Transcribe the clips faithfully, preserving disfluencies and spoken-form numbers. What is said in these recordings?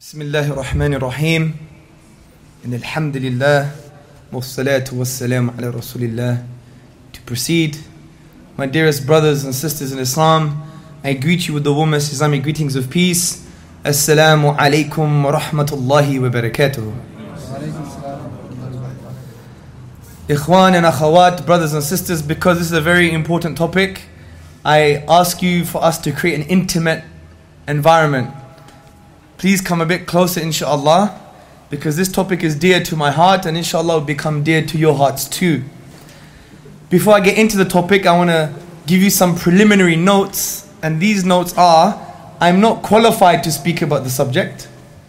Bismillah ar-Rahman ar-Rahim. And alhamdulillah, wassalatu wassalamu ala rasulillah. To proceed, my dearest brothers and sisters in Islam, I greet you with the warmest Islamic greetings of peace. Assalamu alaikum wa rahmatullahi wa barakatuh. Ikhwan and akhawat, brothers and sisters, because this is a very important topic, I ask you for us to create an intimate environment. Please come a bit closer, inshallah, because this topic is dear to my heart and inshallah will become dear to your hearts too. Before I get into the topic, I want to give you some preliminary notes, and these notes are, I'm not qualified to speak about the subject.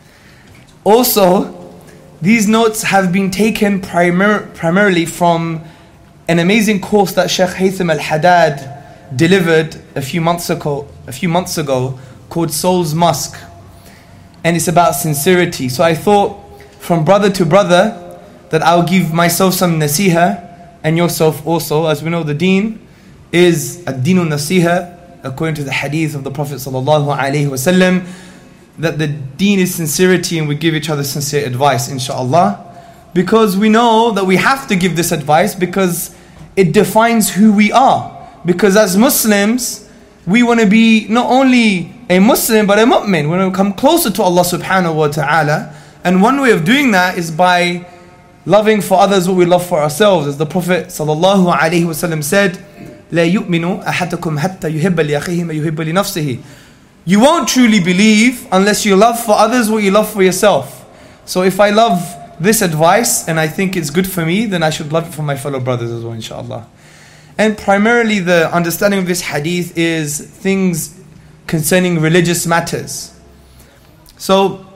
Also, these notes have been taken primar- primarily from an amazing course that Sheikh Haytham Al-Haddad delivered a few months ago, a few months ago called Soul's Musk. And it's about sincerity. So I thought, from brother to brother, that I'll give myself some nasiha, and yourself also. As we know, the deen is ad-dinu nasiha, according to the hadith of the Prophet sallallahu alaihi wasallam, that the deen is sincerity, and we give each other sincere advice, inshallah. Because we know that we have to give this advice, because it defines who we are. Because as Muslims, we want to be not only a Muslim, but a mu'min. We want to come closer to Allah subhanahu wa ta'ala. And one way of doing that is by loving for others what we love for ourselves. As the Prophet sallallahu alaihi wasallam said, لا يؤمن أحدكم حتى يحب لأخيه ما يحب لنفسه. You won't truly believe unless you love for others what you love for yourself. So if I love this advice and I think it's good for me, then I should love it for my fellow brothers as well, inshallah. And primarily the understanding of this hadith is things concerning religious matters. So,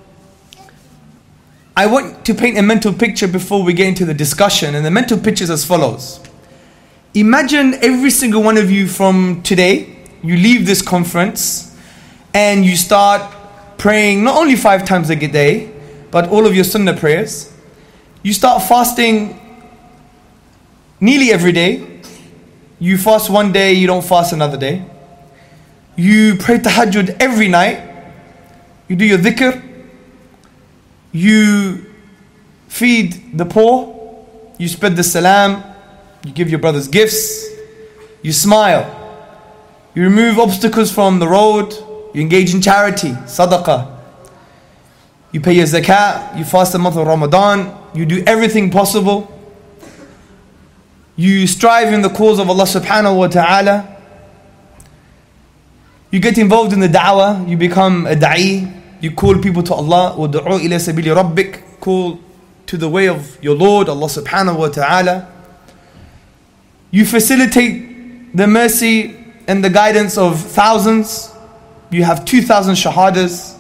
I want to paint a mental picture before we get into the discussion, and the mental picture is as follows. Imagine every single one of you from today, you leave this conference and you start praying not only five times a day, but all of your sunnah prayers. You start fasting nearly every day. You fast one day, you don't fast another day. You pray tahajjud every night. You do your dhikr. You feed the poor. You spread the salam. You give your brothers gifts. You smile. You remove obstacles from the road. You engage in charity, sadaqah. You pay your zakat. You fast the month of Ramadan. You do everything possible. You strive in the cause of Allah subhanahu wa ta'ala. You get involved in the da'wah. You become a da'i. You call people to Allah. وَدُعُوا إِلَى سَبِيلِ رَبِّكَ. Call to the way of your Lord, Allah subhanahu wa ta'ala. You facilitate the mercy and the guidance of thousands. You have two thousand shahadas.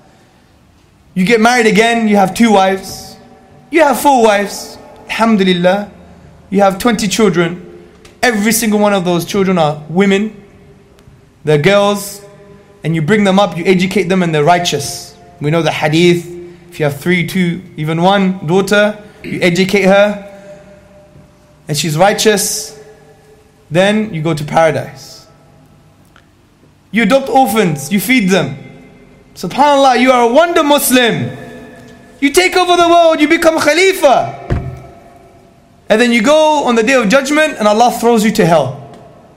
You get married again. You have two wives. You have four wives. Alhamdulillah. You have twenty children. Every single one of those children are women. They're girls. And you bring them up, you educate them, and they're righteous. We know the hadith. If you have three, two, even one daughter, you educate her, and she's righteous, then you go to paradise. You adopt orphans, you feed them. SubhanAllah, you are a wonder Muslim. You take over the world, you become Khalifa. And then you go on the day of judgment and Allah throws you to hell.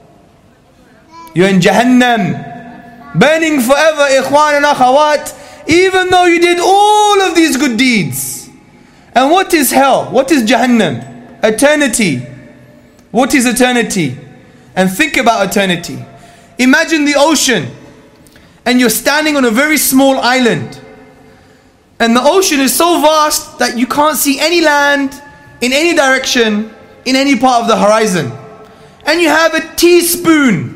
You're in Jahannam, burning forever, ikhwan and akhawat, even though you did all of these good deeds. And what is hell? What is Jahannam? Eternity. What is eternity? And think about eternity. Imagine the ocean, and you're standing on a very small island. And the ocean is so vast that you can't see any land in any direction, in any part of the horizon. And you have a teaspoon.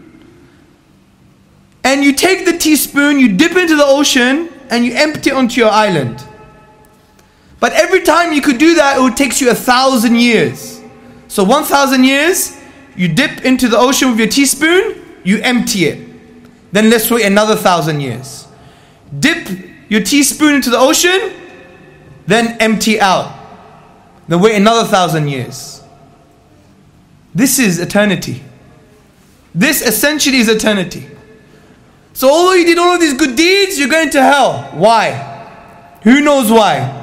And you take the teaspoon, you dip into the ocean, and you empty it onto your island. But every time you could do that, it would take you a thousand years. So one thousand years, you dip into the ocean with your teaspoon, you empty it. Then let's wait another thousand years. Dip your teaspoon into the ocean, then empty out. Then wait another thousand years. This is eternity. This essentially is eternity. So although you did all of these good deeds, you're going to hell. Why? Who knows why?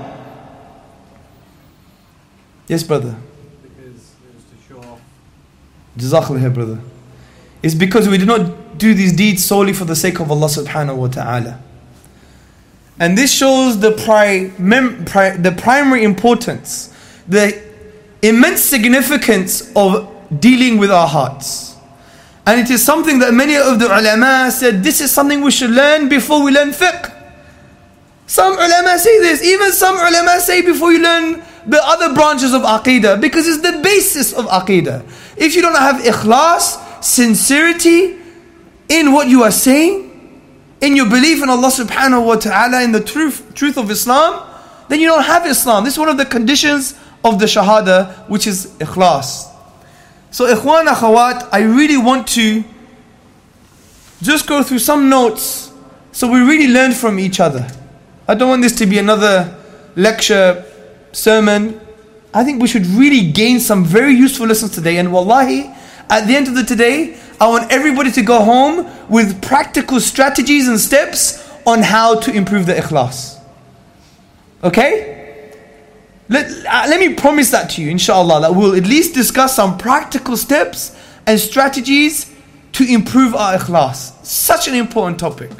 Yes, brother. Because it was to show off. Jazakallah, brother. It's because we did not do these deeds solely for the sake of Allah subhanahu wa ta'ala. And this shows the, pri- mem- pri- the primary importance, the immense significance of dealing with our hearts. And it is something that many of the ulama said, this is something we should learn before we learn fiqh. Some ulama say this, even some ulama say before you learn the other branches of aqidah, because it's the basis of aqidah. If you don't have ikhlas, sincerity in what you are saying, in your belief in Allah subhanahu wa ta'ala, in the truth, truth of Islam, then you don't have Islam. This is one of the conditions of the shahada, which is ikhlas. So ikhwan, akhawat, I really want to just go through some notes so we really learn from each other. I don't want this to be another lecture, sermon. I think we should really gain some very useful lessons today. And wallahi, at the end of the day, I want everybody to go home with practical strategies and steps on how to improve the ikhlas. Okay? Let, uh, let me promise that to you, inshallah, that we'll at least discuss some practical steps and strategies to improve our ikhlas. Such an important topic.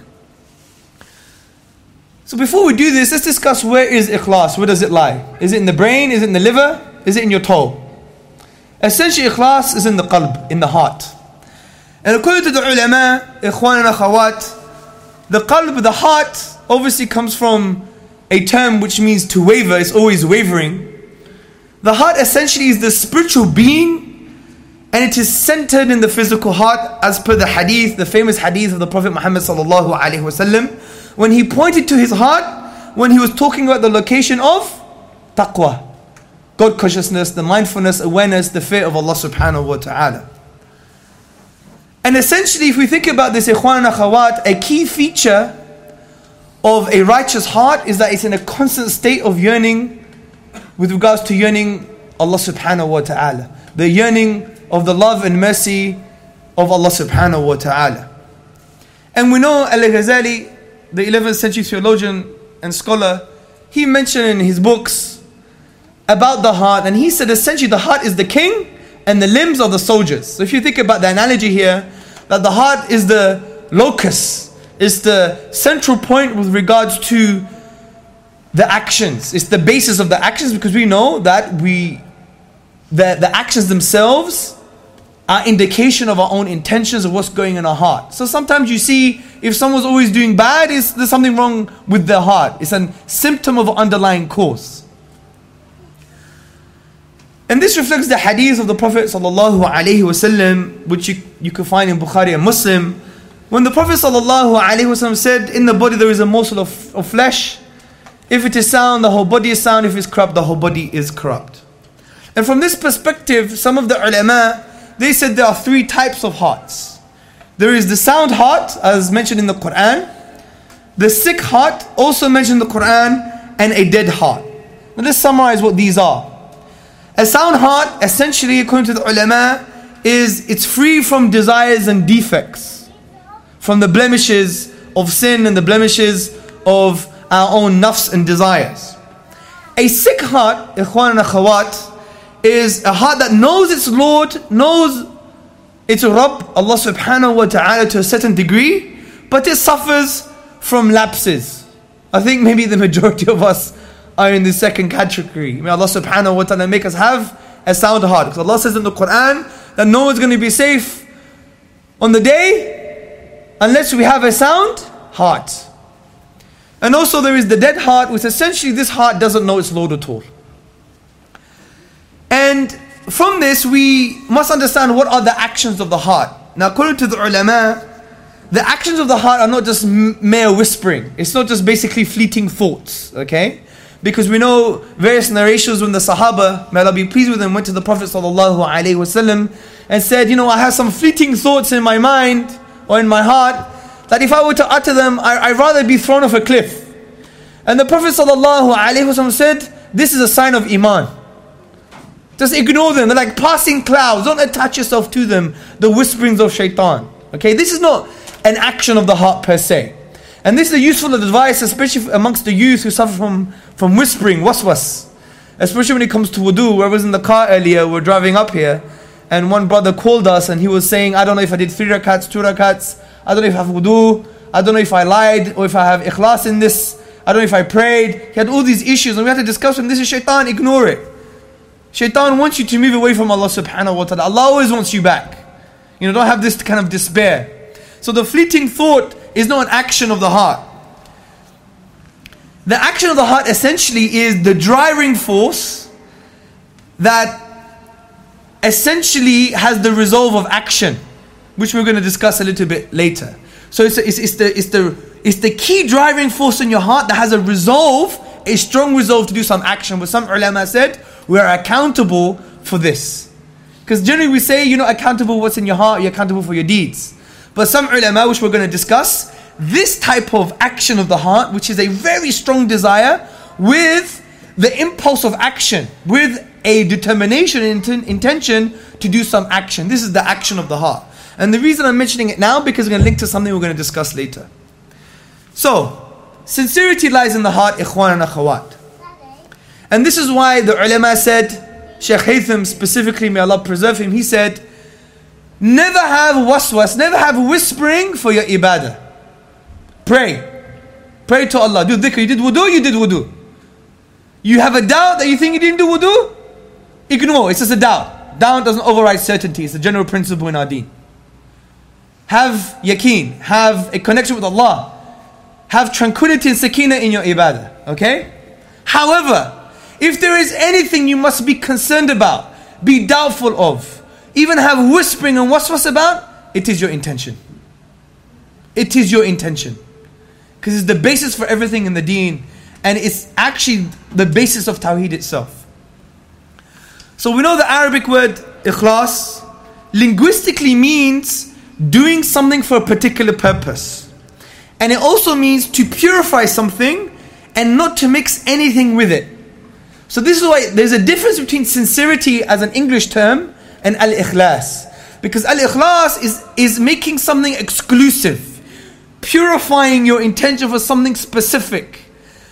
So before we do this, let's discuss where is ikhlas, where does it lie? Is it in the brain, is it in the liver, is it in your toe? Essentially ikhlas is in the qalb, in the heart. And according to the ulama, ikhwan and akhawat, the qalb, the heart, obviously comes from a term which means to waver, it's always wavering. The heart essentially is the spiritual being, and it is centered in the physical heart, as per the hadith, the famous hadith of the Prophet Muhammad sallallahu alaihi wasallam, when he pointed to his heart, when he was talking about the location of taqwa, God consciousness, the mindfulness, awareness, the fear of Allah subhanahu wa ta'ala. And essentially, if we think about this, ikhwan and akhawat, a key feature of a righteous heart is that it's in a constant state of yearning with regards to yearning Allah subhanahu wa ta'ala. The yearning of the love and mercy of Allah subhanahu wa ta'ala. And we know Al-Ghazali, the eleventh century theologian and scholar, he mentioned in his books about the heart, and he said essentially the heart is the king and the limbs are the soldiers. So if you think about the analogy here, that the heart is the locus, is the central point with regards to the actions. It's the basis of the actions, because we know that we, the, the actions themselves are indication of our own intentions of what's going in our heart. So sometimes you see, if someone's always doing bad, is there's something wrong with their heart. It's a symptom of an underlying cause. And this reflects the hadith of the Prophet sallallahu alaihi wasallam, which you, you can find in Bukhari and Muslim, when the Prophet sallallahu alaihi wasallam said, in the body there is a morsel of, of flesh. If it is sound, the whole body is sound. If it's corrupt, the whole body is corrupt. And from this perspective, some of the ulama, they said there are three types of hearts. There is the sound heart, as mentioned in the Quran, the sick heart, also mentioned in the Quran, and a dead heart. Now let's summarize what these are. A sound heart, essentially, according to the ulama, is it's free from desires and defects, from the blemishes of sin and the blemishes of our own nafs and desires. A sick heart, ikhwan and akhawat, is a heart that knows its Lord, knows its Rabb, Allah subhanahu wa ta'ala, to a certain degree, but it suffers from lapses. I think maybe the majority of us are in the second category. May Allah subhanahu wa ta'ala make us have a sound heart. Because Allah says in the Quran that no one's going to be safe on the day unless we have a sound heart. And also there is the dead heart, which essentially this heart doesn't know its Lord at all. And from this we must understand what are the actions of the heart. Now according to the ulama, the actions of the heart are not just mere whispering. It's not just basically fleeting thoughts, okay? Because we know various narrations when the Sahaba, may Allah be pleased with them, went to the Prophet sallallahu alaihi wasallam and said, you know, I have some fleeting thoughts in my mind or in my heart that if I were to utter them, I, I'd rather be thrown off a cliff. And the Prophet sallallahu alaihi wasallam said, this is a sign of iman. Just ignore them. They're like passing clouds. Don't attach yourself to them. The whisperings of shaitan. Okay, this is not an action of the heart per se. And this is a useful advice, especially amongst the youth who suffer from, from whispering, waswas. Especially when it comes to wudu. Where I was in the car earlier, we're driving up here, and one brother called us and he was saying, I don't know if I did three rakats, two rakats, I don't know if I have wudu, I don't know if I lied, or if I have ikhlas in this, I don't know if I prayed. He had all these issues, and we had to discuss with him, this is shaitan, ignore it. Shaitan wants you to move away from Allah subhanahu wa ta'ala. Allah always wants you back. You know, don't have this kind of despair. So the fleeting thought is not an action of the heart. The action of the heart essentially is the driving force that essentially has the resolve of action, which we're going to discuss a little bit later. So it's, it's, it's, the, it's, the, it's the key driving force in your heart that has a resolve, a strong resolve to do some action. But some ulama said, we are accountable for this. Because generally we say, you're not accountable for what's in your heart, you're accountable for your deeds. But some ulama, which we're going to discuss, this type of action of the heart, which is a very strong desire, with the impulse of action, with a determination and inten- intention to do some action. This is the action of the heart. And the reason I'm mentioning it now, because we're going to link to something we're going to discuss later. So, sincerity lies in the heart, ikhwan and akhawat. And this is why the ulama said, Shaykh Haytham specifically, may Allah preserve him, he said, never have waswas, never have whispering for your ibadah. Pray. Pray to Allah. Do dhikr. You did wudu, you did wudu. You have a doubt that you think you didn't do wudu? Ignore. It's just a doubt. Doubt doesn't override certainty. It's a general principle in our deen. Have yaqeen. Have a connection with Allah. Have tranquility and sakina in your ibadah. Okay? However, if there is anything you must be concerned about, be doubtful of, even have whispering and waswas about, it is your intention. It is your intention. Because it's the basis for everything in the deen. And it's actually the basis of Tawheed itself. So we know the Arabic word ikhlas linguistically means doing something for a particular purpose. And it also means to purify something and not to mix anything with it. So this is why there's a difference between sincerity as an English term and al-ikhlas. Because al-ikhlas is, is making something exclusive, purifying your intention for something specific.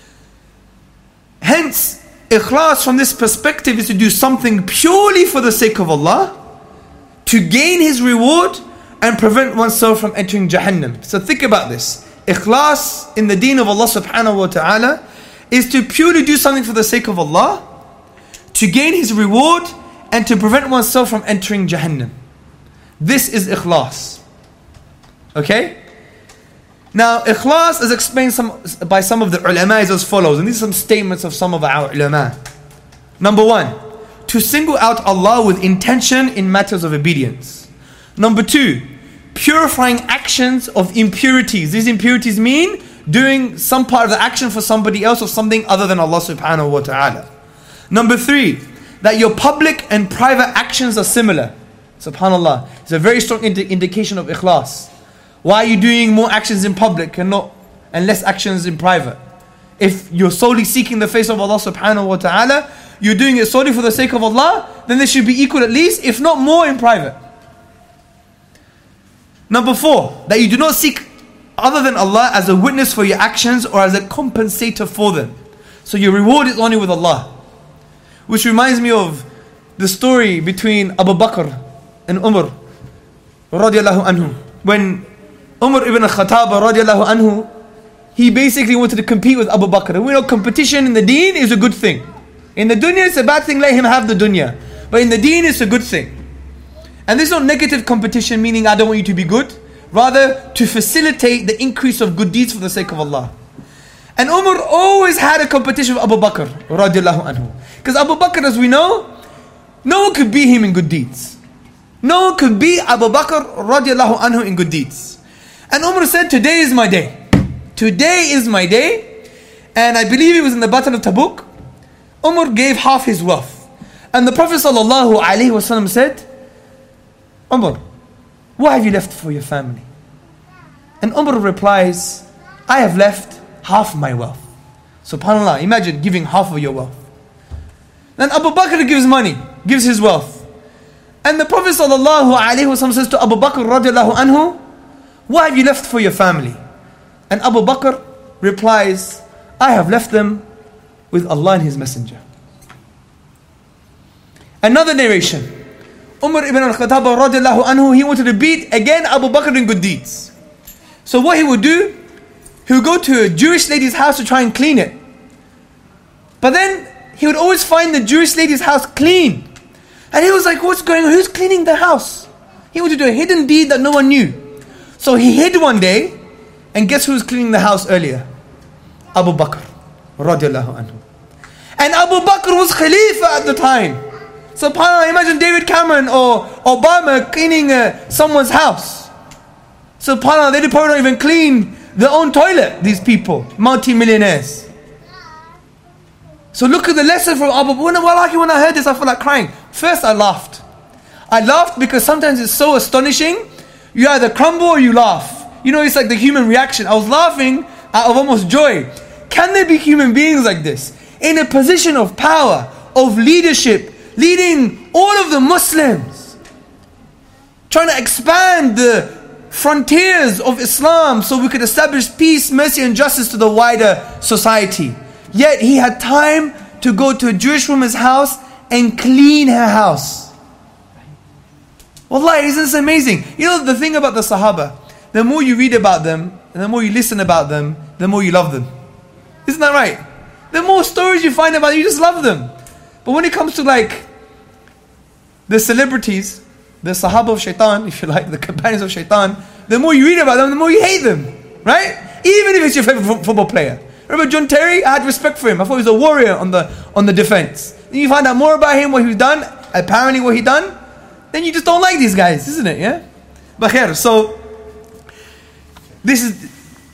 Hence, ikhlas from this perspective is to do something purely for the sake of Allah, to gain His reward and prevent oneself from entering Jahannam. So think about this. Ikhlas in the deen of Allah subhanahu wa ta'ala is to purely do something for the sake of Allah, to gain His reward and to prevent oneself from entering Jahannam. This is ikhlas. Okay? Now, ikhlas is explained some, by some of the ulama as follows, and these are some statements of some of our ulama. Number one, to single out Allah with intention in matters of obedience. Number two, purifying actions of impurities. These impurities mean doing some part of the action for somebody else or something other than Allah subhanahu wa ta'ala. Number three, that your public and private actions are similar. Subhanallah. It's a very strong indi- indication of ikhlas. Why are you doing more actions in public and not and less actions in private? If you're solely seeking the face of Allah subhanahu wa ta'ala, you're doing it solely for the sake of Allah, then they should be equal at least, if not more, in private. Number four, that you do not seek other than Allah as a witness for your actions or as a compensator for them. So your reward is only with Allah. Which reminds me of the story between Abu Bakr and Umar radiallahu anhu. When Umar ibn Khattab radiallahu anhu, he basically wanted to compete with Abu Bakr. And we know competition in the deen is a good thing. In the dunya it's a bad thing, let him have the dunya. But in the deen it's a good thing. And this is not negative competition, meaning I don't want you to be good. Rather, to facilitate the increase of good deeds for the sake of Allah. And Umar always had a competition with Abu Bakr radiallahu anhu. Because Abu Bakr, as we know, no one could beat him in good deeds. No one could beat Abu Bakr radiallahu anhu in good deeds. And Umar said, today is my day. Today is my day. And I believe it was in the Battle of Tabuk. Umar gave half his wealth. And the Prophet sallallahu alaihi wasallam said, Umar, what have you left for your family? And Umar replies, I have left half my wealth. SubhanAllah, imagine giving half of your wealth. Then Abu Bakr gives money, gives his wealth. And the Prophet sallallahu alaihi wasallam says to Abu Bakr radiallahu anhu, what have you left for your family? And Abu Bakr replies, I have left them with Allah and His Messenger. Another narration, Umar ibn al-Khattab radiallahu anhu, he wanted to beat again Abu Bakr in good deeds. So what he would do, he would go to a Jewish lady's house to try and clean it. But then he would always find the Jewish lady's house clean. And he was like, what's going on? Who's cleaning the house? He wanted to do a hidden deed that no one knew. So he hid one day, and guess who was cleaning the house earlier? Abu Bakr radiallahu anhu. And Abu Bakr was Khalifa at the time. SubhanAllah, imagine David Cameron or Obama cleaning uh, someone's house. SubhanAllah, they probably don't even clean their own toilet, these people, multi-millionaires. So look at the lesson from Abu Bakr. Wallahi, when I heard this, I felt like crying. First, I laughed. I laughed because sometimes it's so astonishing. You either crumble or you laugh. You know, it's like the human reaction. I was laughing out of almost joy. Can there be human beings like this? In a position of power, of leadership, leading all of the Muslims, trying to expand the frontiers of Islam so we could establish peace, mercy and justice to the wider society. Yet he had time to go to a Jewish woman's house and clean her house. Wallahi, isn't this amazing? You know the thing about the Sahaba, the more you read about them, and the more you listen about them, the more you love them. Isn't that right? The more stories you find about them, you just love them. But when it comes to like the celebrities, the Sahaba of Shaitan, if you like, the companions of Shaitan, the more you read about them, the more you hate them. Right? Even if it's your favorite football player. Remember John Terry? I had respect for him. I thought he was a warrior on the on the defense. Then you find out more about him, what he's done, apparently what he done, then you just don't like these guys, isn't it? Yeah? But khair, so this is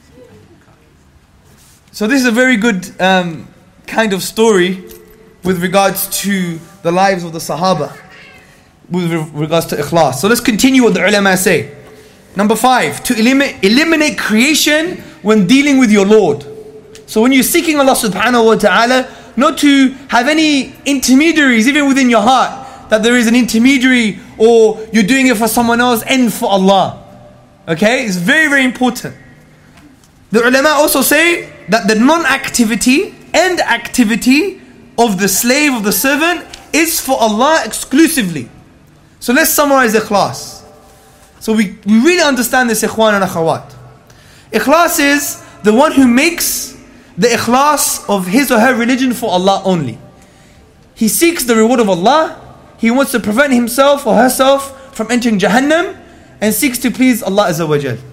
so this is a very good um, kind of story with regards to the lives of the Sahaba, with regards to ikhlas. So let's continue what the ulama say. Number five, to eliminate, eliminate creation when dealing with your Lord. So when you're seeking Allah subhanahu wa ta'ala, not to have any intermediaries even within your heart, that there is an intermediary or you're doing it for someone else and for Allah. Okay, it's very very important. The ulama also say that the non-activity and activity of the slave, of the servant, is for Allah exclusively. So let's summarize ikhlas. So we, we really understand this, ikhwan and akhawat. Ikhlas is the one who makes the ikhlas of his or her religion for Allah only. He seeks the reward of Allah. He wants to prevent himself or herself from entering Jahannam and seeks to please Allah Azza wa Jal.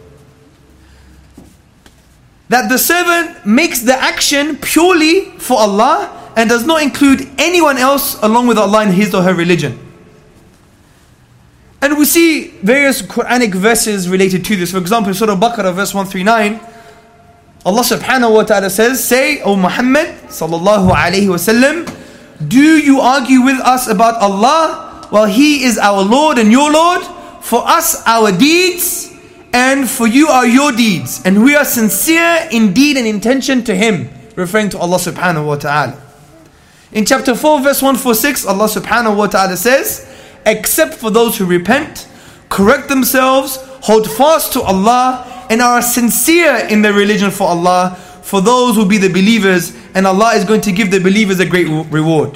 That the servant makes the action purely for Allah and does not include anyone else along with Allah in his or her religion. And we see various Quranic verses related to this. For example, Surah Baqarah verse one thirty-nine, Allah subhanahu wa ta'ala says, say, O Muhammad sallallahu alayhi wa sallam, do you argue with us about Allah while He is our Lord and your Lord? For us our deeds and for you are your deeds. And we are sincere in deed and intention to Him. Referring to Allah subhanahu wa ta'ala. In chapter four verse one forty-six, Allah subhanahu wa ta'ala says, except for those who repent, correct themselves, hold fast to Allah, and are sincere in their religion for Allah, for those who be the believers, and Allah is going to give the believers a great reward.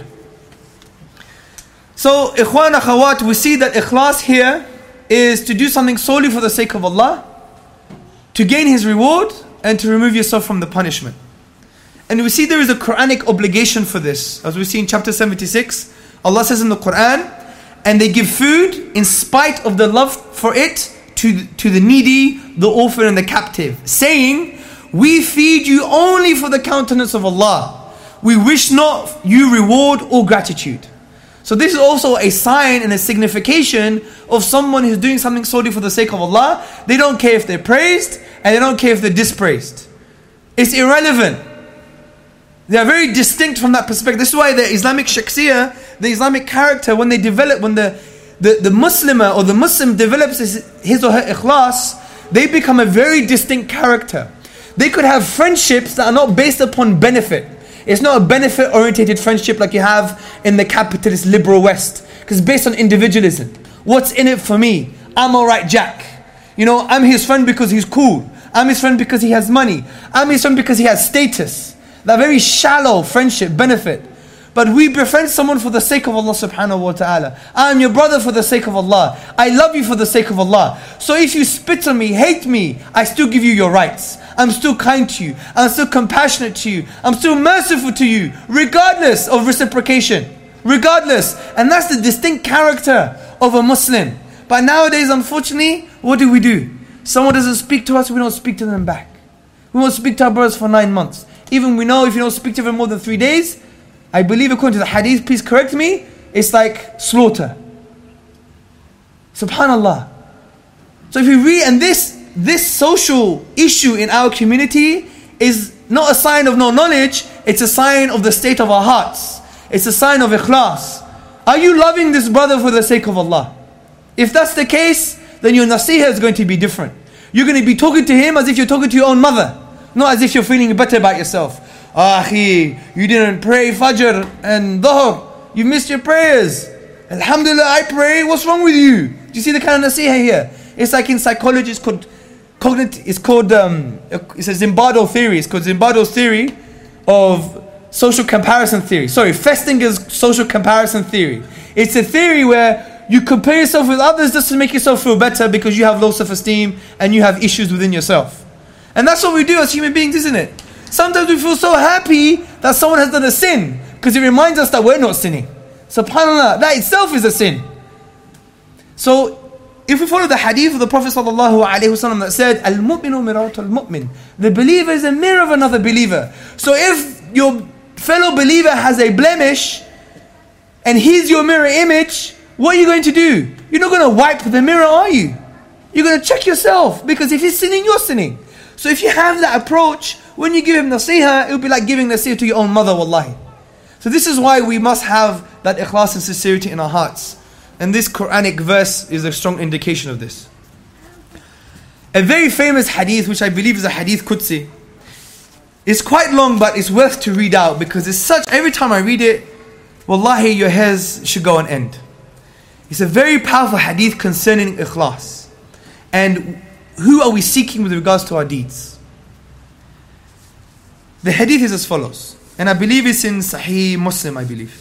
So, ikhwan akhawat, we see that ikhlas here is to do something solely for the sake of Allah, to gain His reward, and to remove yourself from the punishment. And we see there is a Quranic obligation for this. As we see in chapter seventy-six, Allah says in the Quran, and they give food in spite of the love for it to, to the needy, the orphan and the captive, saying, we feed you only for the countenance of Allah. We wish not you reward or gratitude. So this is also a sign and a signification of someone who's doing something solely for the sake of Allah. They don't care if they're praised and they don't care if they're dispraised. It's irrelevant. They are very distinct from that perspective. This is why the Islamic shakhsiyah, the Islamic character, when they develop, when the, the, the Muslimah or the Muslim develops his, his or her ikhlas, they become a very distinct character. They could have friendships that are not based upon benefit. It's not a benefit-orientated friendship like you have in the capitalist liberal West. Because it's based on individualism. What's in it for me? I'm alright, Jack. You know, I'm his friend because he's cool. I'm his friend because he has money. I'm his friend because he has status. That very shallow friendship benefit. But we befriend someone for the sake of Allah subhanahu wa ta'ala. I am your brother for the sake of Allah. I love you for the sake of Allah. So if you spit on me, hate me, I still give you your rights. I'm still kind to you. I'm still compassionate to you. I'm still merciful to you, regardless of reciprocation. Regardless. And that's the distinct character of a Muslim. But nowadays, unfortunately, what do we do? Someone doesn't speak to us, we don't speak to them back. We won't speak to our brothers for nine months. Even we know if you don't speak to them more than three days, I believe according to the hadith, please correct me, it's like slaughter. Subhanallah. So if you read, and this, this social issue in our community is not a sign of no knowledge, it's a sign of the state of our hearts. It's a sign of ikhlas. Are you loving this brother for the sake of Allah? If that's the case, then your nasihah is going to be different. You're going to be talking to him as if you're talking to your own mother. Not as if you're feeling better about yourself. Ah, akhi, you didn't pray Fajr and Dhuhr. You missed your prayers. Alhamdulillah, I pray. What's wrong with you? Do you see the kind of nasihah here? It's like in psychology, it's called, cognitive, it's called, um, it's a Zimbardo theory. It's called Zimbardo's theory of social comparison theory. Sorry, Festinger's social comparison theory. It's a theory where you compare yourself with others just to make yourself feel better because you have low self-esteem and you have issues within yourself. And that's what we do as human beings, isn't it? Sometimes we feel so happy that someone has done a sin because it reminds us that we're not sinning. SubhanAllah, that itself is a sin. So, if we follow the hadith of the Prophet ﷺ that said, Al-mu'minu miratul mu'min, the believer is a mirror of another believer. So if your fellow believer has a blemish and he's your mirror image, what are you going to do? You're not going to wipe the mirror, are you? You're going to check yourself, because if he's sinning, you're sinning. So if you have that approach, when you give him nasihah, it will be like giving nasihah to your own mother, wallahi. So this is why we must have that ikhlas and sincerity in our hearts. And this Quranic verse is a strong indication of this. A very famous hadith, which I believe is a hadith Qudsi, it's quite long, but it's worth to read out because it's such, every time I read it, wallahi, your hairs should go on end. It's a very powerful hadith concerning ikhlas. And who are we seeking with regards to our deeds? The hadith is as follows. And I believe it's in Sahih Muslim, I believe.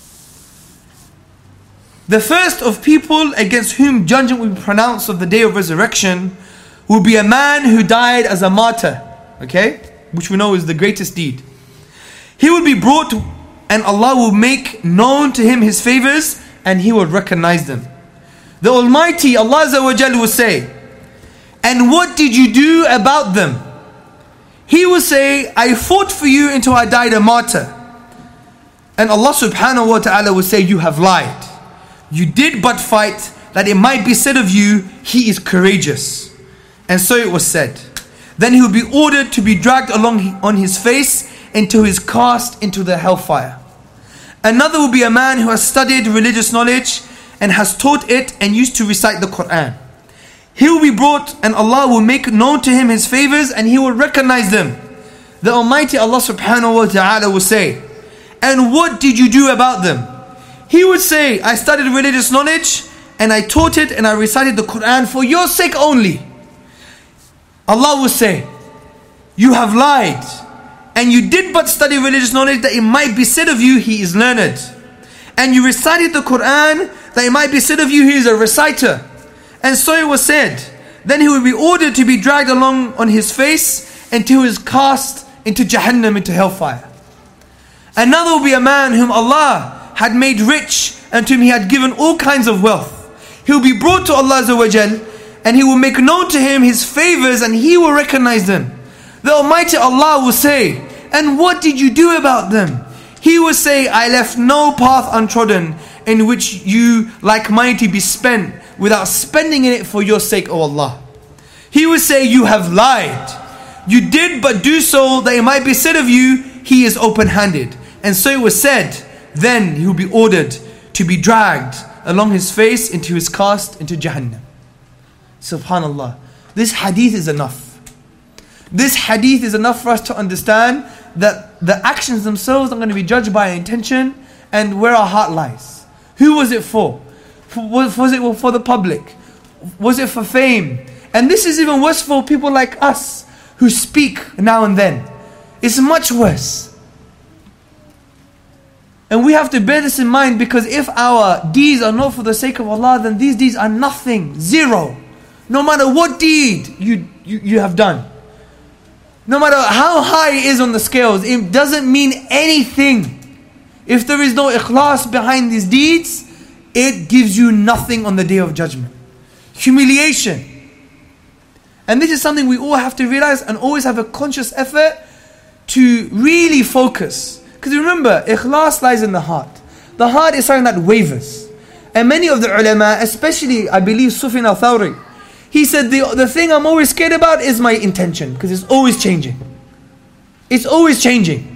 The first of people against whom judgment will be pronounced of the day of resurrection will be a man who died as a martyr. Okay? Which we know is the greatest deed. He will be brought to, and Allah will make known to him his favors, and he will recognize them. The Almighty Allah Azza wa Jal will say, and what did you do about them? He will say, I fought for you until I died a martyr. And Allah subhanahu wa ta'ala will say, you have lied. You did but fight that it might be said of you, he is courageous. And so it was said. Then he will be ordered to be dragged along on his face until he is cast into the hellfire. Another will be a man who has studied religious knowledge and has taught it and used to recite the Quran. He will be brought and Allah will make known to him his favors and he will recognize them. The Almighty Allah subhanahu wa ta'ala will say, and what did you do about them? He would say, I studied religious knowledge and I taught it and I recited the Quran for your sake only. Allah will say, you have lied and you did but study religious knowledge that it might be said of you he is learned. And you recited the Quran that it might be said of you he is a reciter. And so it was said. Then he will be ordered to be dragged along on his face until he is cast into Jahannam, into hellfire. Another will be a man whom Allah had made rich and to whom he had given all kinds of wealth. He will be brought to Allah Azza wa Jal, and he will make known to him his favors and he will recognize them. The Almighty Allah will say, and what did you do about them? He will say, I left no path untrodden in which you like money to be spent without spending in it for your sake, O Allah. He will say, you have lied. You did but do so that it might be said of you, he is open-handed. And so it was said, then he will be ordered to be dragged along his face until he is cast into Jahannam. Subhanallah. This hadith is enough. This hadith is enough for us to understand that the actions themselves are going to be judged by our intention and where our heart lies. Who was it for? Was it for the public? Was it for fame? And this is even worse for people like us who speak now and then. It's much worse. And we have to bear this in mind, because if our deeds are not for the sake of Allah, then these deeds are nothing, zero. No matter what deed you, you, you have done. No matter how high it is on the scales, it doesn't mean anything. If there is no ikhlas behind these deeds, it gives you nothing on the Day of Judgment. Humiliation. And this is something we all have to realize and always have a conscious effort to really focus. Because remember, ikhlas lies in the heart. The heart is something that wavers. And many of the ulama, especially I believe Sufyan al-Thawri, he said the, the thing I'm always scared about is my intention, because it's always changing. It's always changing.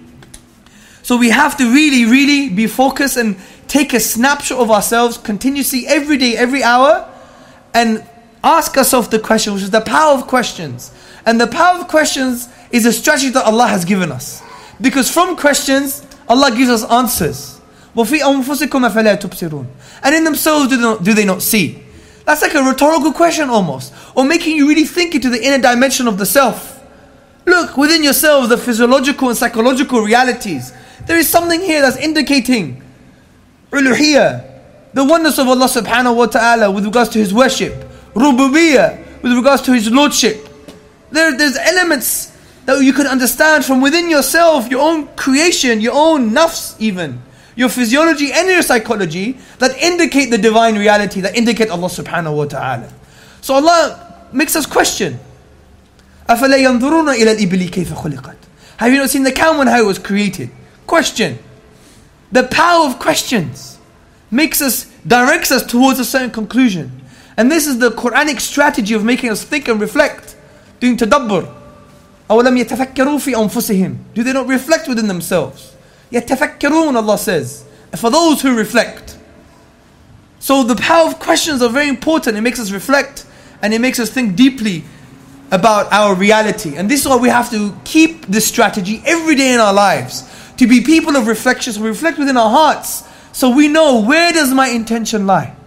So we have to really, really be focused and take a snapshot of ourselves continuously every day, every hour, and ask ourselves the question, which is the power of questions. And the power of questions is a strategy that Allah has given us. Because from questions, Allah gives us answers. وَفِي أَنفُسِكُمْ أَفَلَا تُبْصِرُونَ. And in themselves, do they, not, do they not see? That's like a rhetorical question almost. Or making you really think into the inner dimension of the self. Look, within yourselves, the physiological and psychological realities. There is something here that's indicating uluhiyya, the oneness of Allah subhanahu wa ta'ala with regards to His worship. Rububiyyah, with regards to His lordship. There, there's elements that you can understand from within yourself, your own creation, your own nafs even, your physiology and your psychology, that indicate the divine reality, that indicate Allah subhanahu wa ta'ala. So Allah makes us question. أَفَلَا يَنْظُرُونَ إِلَى الْإِبِلِ كَيْفَ خُلِقَتْ. Have you not seen the cow and how it was created? Question. The power of questions makes us, directs us towards a certain conclusion. And this is the Quranic strategy of making us think and reflect, doing tadabbur. أَوَلَمْ يَتَفَكَّرُوا فِي أَنفُسِهِمْ. Do they not reflect within themselves? يَتَفَكَّرُونَ, Allah says. And for those who reflect. So the power of questions are very important. It makes us reflect and it makes us think deeply about our reality. And this is why we have to keep this strategy every day in our lives. To be people of reflection, so we reflect within our hearts. So we know, where does my intention lie?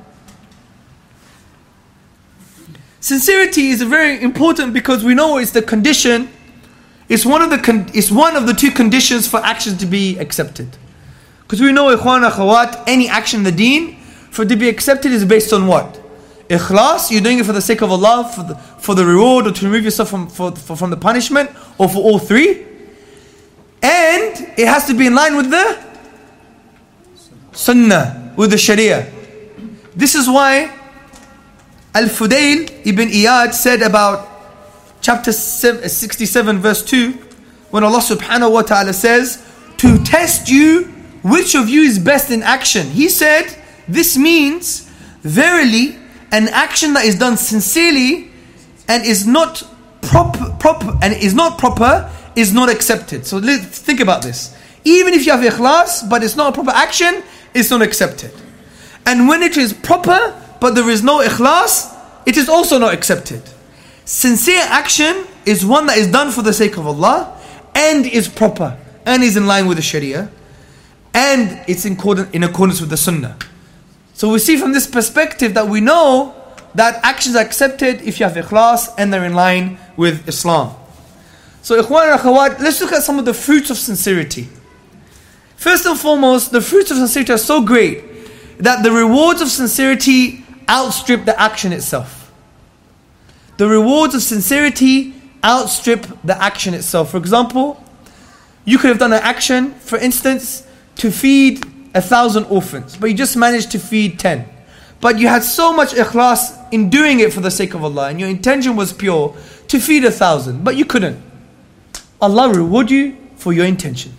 Sincerity is very important because we know it's the condition. It's one of the con- it's one of the two conditions for actions to be accepted. Because we know, ikhwan akhawat, any action in the deen, for it to be accepted is based on what? Ikhlas, you're doing it for the sake of Allah, for the, for the reward, or to remove yourself from, for, for, from the punishment, or for all three. And it has to be in line with the Sunnah, with the Sharia. This is why Al-Fudayl ibn Iyad said about chapter sixty-seven verse two, when Allah subhanahu wa ta'ala says, to test you which of you is best in action. He said, this means, verily, an action that is done sincerely and is not proper, proper and is not proper is not accepted. So let's think about this. Even if you have ikhlas, but it's not a proper action, it's not accepted. And when it is proper, but there is no ikhlas, it is also not accepted. Sincere action is one that is done for the sake of Allah and is proper and is in line with the Sharia and it's in accordance, in accordance with the Sunnah. So we see from this perspective that we know that actions are accepted if you have ikhlas and they're in line with Islam. So ikhwan and akhawat, let's look at some of the fruits of sincerity. First and foremost, the fruits of sincerity are so great that the rewards of sincerity outstrip the action itself. The rewards of sincerity outstrip the action itself. For example, you could have done an action, for instance, to feed a thousand orphans, but you just managed to feed ten. But you had so much ikhlas in doing it for the sake of Allah, and your intention was pure to feed a thousand, but you couldn't. Allah reward you for your intention.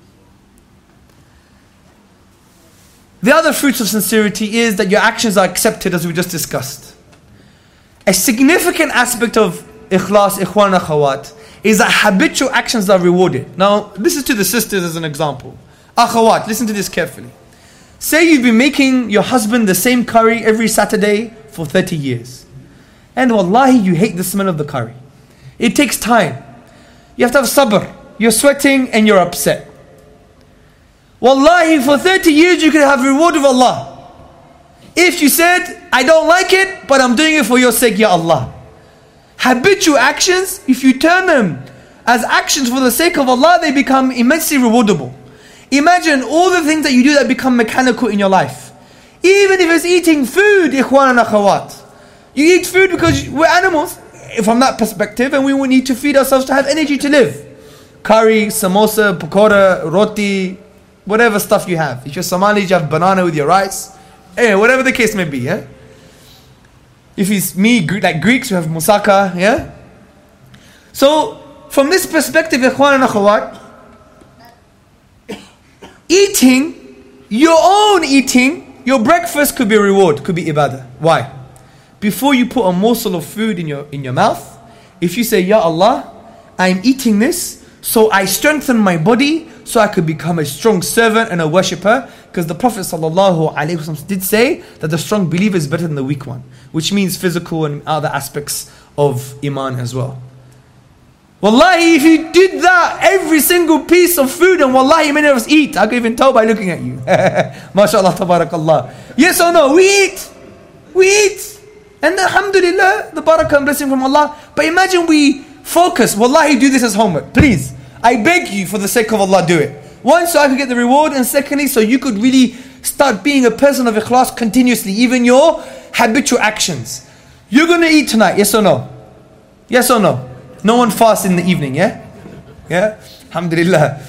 The other fruits of sincerity is that your actions are accepted, as we just discussed. A significant aspect of ikhlas, ikhwan and akhawat, is that habitual actions are rewarded. Now, this is to the sisters as an example. Akhawat, listen to this carefully. Say you've been making your husband the same curry every Saturday for thirty years. And wallahi, you hate the smell of the curry. It takes time. You have to have sabr. You're sweating and you're upset. Wallahi, for thirty years you could have reward of Allah. If you said, I don't like it, but I'm doing it for your sake, Ya Allah. Habitual actions, if you turn them as actions for the sake of Allah, they become immensely rewardable. Imagine all the things that you do that become mechanical in your life. Even if it's eating food, ikhwan and akhawat. You eat food because we're animals, from that perspective, and we will need to feed ourselves to have energy to live. Curry, samosa, pakora, roti, whatever stuff you have. If you're Somali, you have banana with your rice. Eh, whatever the case may be, yeah? If it's me, like Greeks, we have moussaka, yeah? So, from this perspective, ikhwan and akhawat, eating, your own eating, your breakfast could be a reward, could be ibadah. Why? Before you put a morsel of food in your in your mouth, if you say, Ya Allah, I'm eating this, so I strengthen my body, so I could become a strong servant and a worshipper, because the Prophet ﷺ did say that the strong believer is better than the weak one, which means physical and other aspects of iman as well. Wallahi, if you did that, every single piece of food, and wallahi many of us eat, I can even tell by looking at you. MashaAllah, tabarakallah. Yes or no? We eat. We eat. And alhamdulillah, the barakah and blessing from Allah. But imagine we focus. Wallahi, do this as homework. Please. I beg you, for the sake of Allah, do it. One, so I could get the reward. And secondly, so you could really start being a person of ikhlas continuously. Even your habitual actions. You're going to eat tonight. Yes or no? Yes or no? No one fasts in the evening, yeah? Yeah? Alhamdulillah.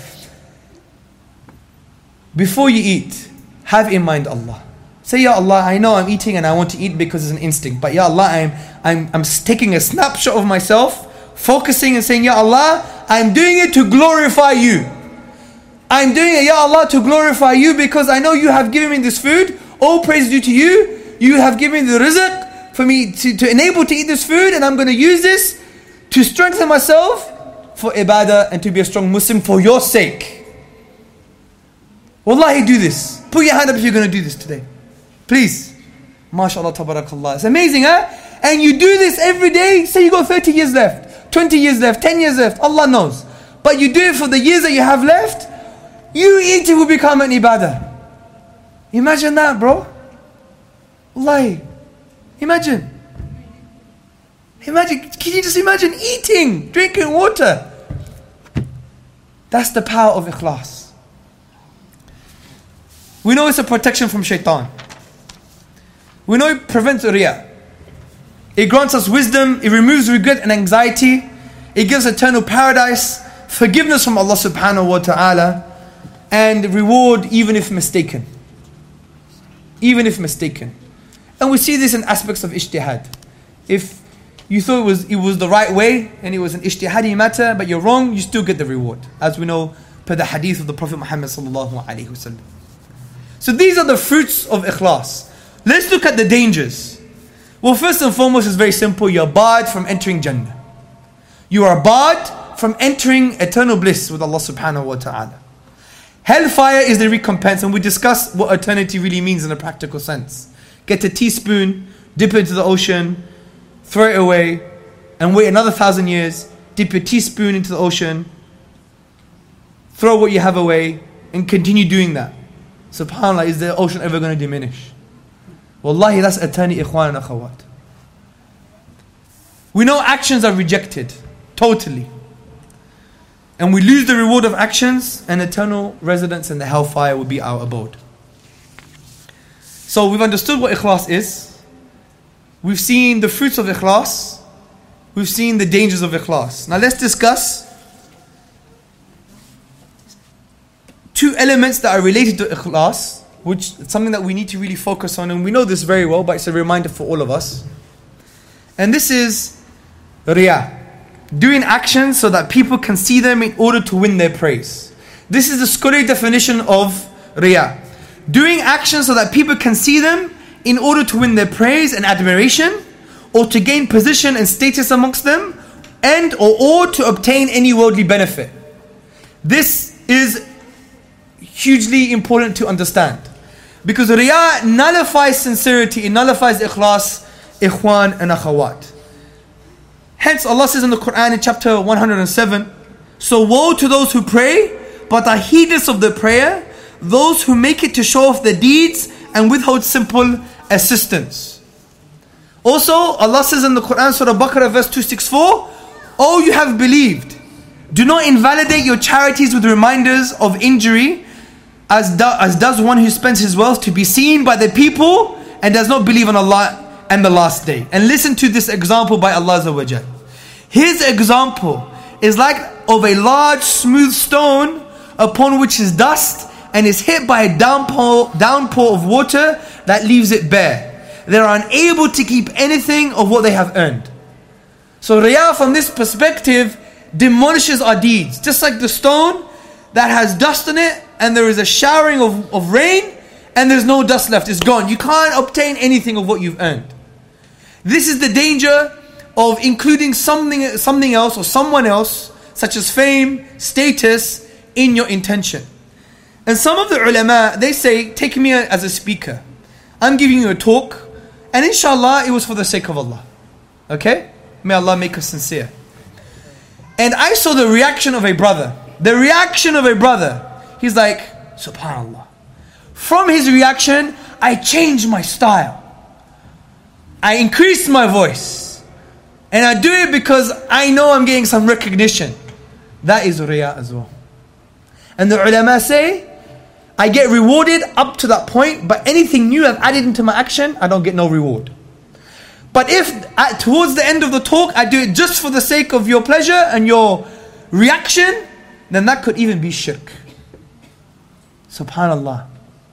Before you eat, have in mind Allah. Say, Ya Allah, I know I'm eating and I want to eat because it's an instinct. But Ya Allah, I'm, I'm, I'm taking a snapshot of myself, focusing and saying, Ya Allah, I'm doing it to glorify you. I'm doing it, Ya Allah, to glorify you because I know you have given me this food. All praise due to you. You have given me the rizq for me to, to enable to eat this food, and I'm going to use this to strengthen myself for ibadah and to be a strong Muslim for your sake. Wallahi, do this. Put your hand up if you're going to do this today. Please. MashaAllah, tabarakallah. It's amazing, huh? And you do this every day. Say you got thirty years left, twenty years left, ten years left. Allah knows. But you do it for the years that you have left. You eating will become an ibadah. Imagine that, bro. Wallahi. Imagine. Imagine, can you just imagine eating, drinking water? That's the power of ikhlas. We know it's a protection from shaitan. We know it prevents riya. It grants us wisdom, it removes regret and anxiety, it gives eternal paradise, forgiveness from Allah subhanahu wa ta'ala, and reward even if mistaken. Even if mistaken. And we see this in aspects of ijtihad. If you thought it was it was the right way and it was an ijtihadi matter, but you're wrong, you still get the reward. As we know per the hadith of the Prophet Muhammad sallallahu alaihi wasallam. So these are the fruits of ikhlas. Let's look at the dangers. Well, first and foremost, it's very simple. You're barred from entering Jannah. You are barred from entering eternal bliss with Allah subhanahu wa ta'ala. Hellfire is the recompense, and we discuss what eternity really means in a practical sense. Get a teaspoon, dip it into the ocean, throw it away, and wait another thousand years, dip your teaspoon into the ocean, throw what you have away, and continue doing that. SubhanAllah, is the ocean ever going to diminish? Wallahi, that's eternity, ikhwan and akhawat. We know actions are rejected, totally. And we lose the reward of actions, and eternal residence in the hellfire will be our abode. So we've understood what ikhlas is. We've seen the fruits of ikhlas. We've seen the dangers of ikhlas. Now let's discuss two elements that are related to ikhlas, which is something that we need to really focus on. And we know this very well, but it's a reminder for all of us. And this is riya. Doing actions so that people can see them in order to win their praise. This is the scholarly definition of riya. Doing actions so that people can see them in order to win their praise and admiration, or to gain position and status amongst them, and or, or to obtain any worldly benefit. This is hugely important to understand. Because riya nullifies sincerity, it nullifies ikhlas, ikhwan and akhawat. Hence Allah says in the Quran in chapter one hundred seven, so woe to those who pray, but are heedless of their prayer, those who make it to show off their deeds and withhold simple assistance. Also, Allah says in the Quran, Surah Baqarah, verse two sixty-four, "Oh, you have believed, do not invalidate your charities with reminders of injury, as, do, as does one who spends his wealth to be seen by the people and does not believe on Allah and the last day." And listen to this example by Allah Azza wa Jal. His example is like of a large smooth stone upon which is dust and is hit by a downpour, downpour of water that leaves it bare. They are unable to keep anything of what they have earned. So Riya from this perspective demolishes our deeds. Just like the stone that has dust in it and there is a showering of, of rain and there's no dust left, it's gone. You can't obtain anything of what you've earned. This is the danger of including something, something else or someone else, such as fame, status, in your intention. And some of the ulama, they say, take me as a speaker. I'm giving you a talk, and inshallah, it was for the sake of Allah. Okay? May Allah make us sincere. And I saw the reaction of a brother. The reaction of a brother. He's like, subhanallah. From his reaction, I changed my style. I increased my voice. And I do it because I know I'm getting some recognition. That is riya as well. And the ulama say, I get rewarded up to that point, but anything new I've added into my action, I don't get no reward. But if at, towards the end of the talk, I do it just for the sake of your pleasure and your reaction, then that could even be shirk. Subhanallah.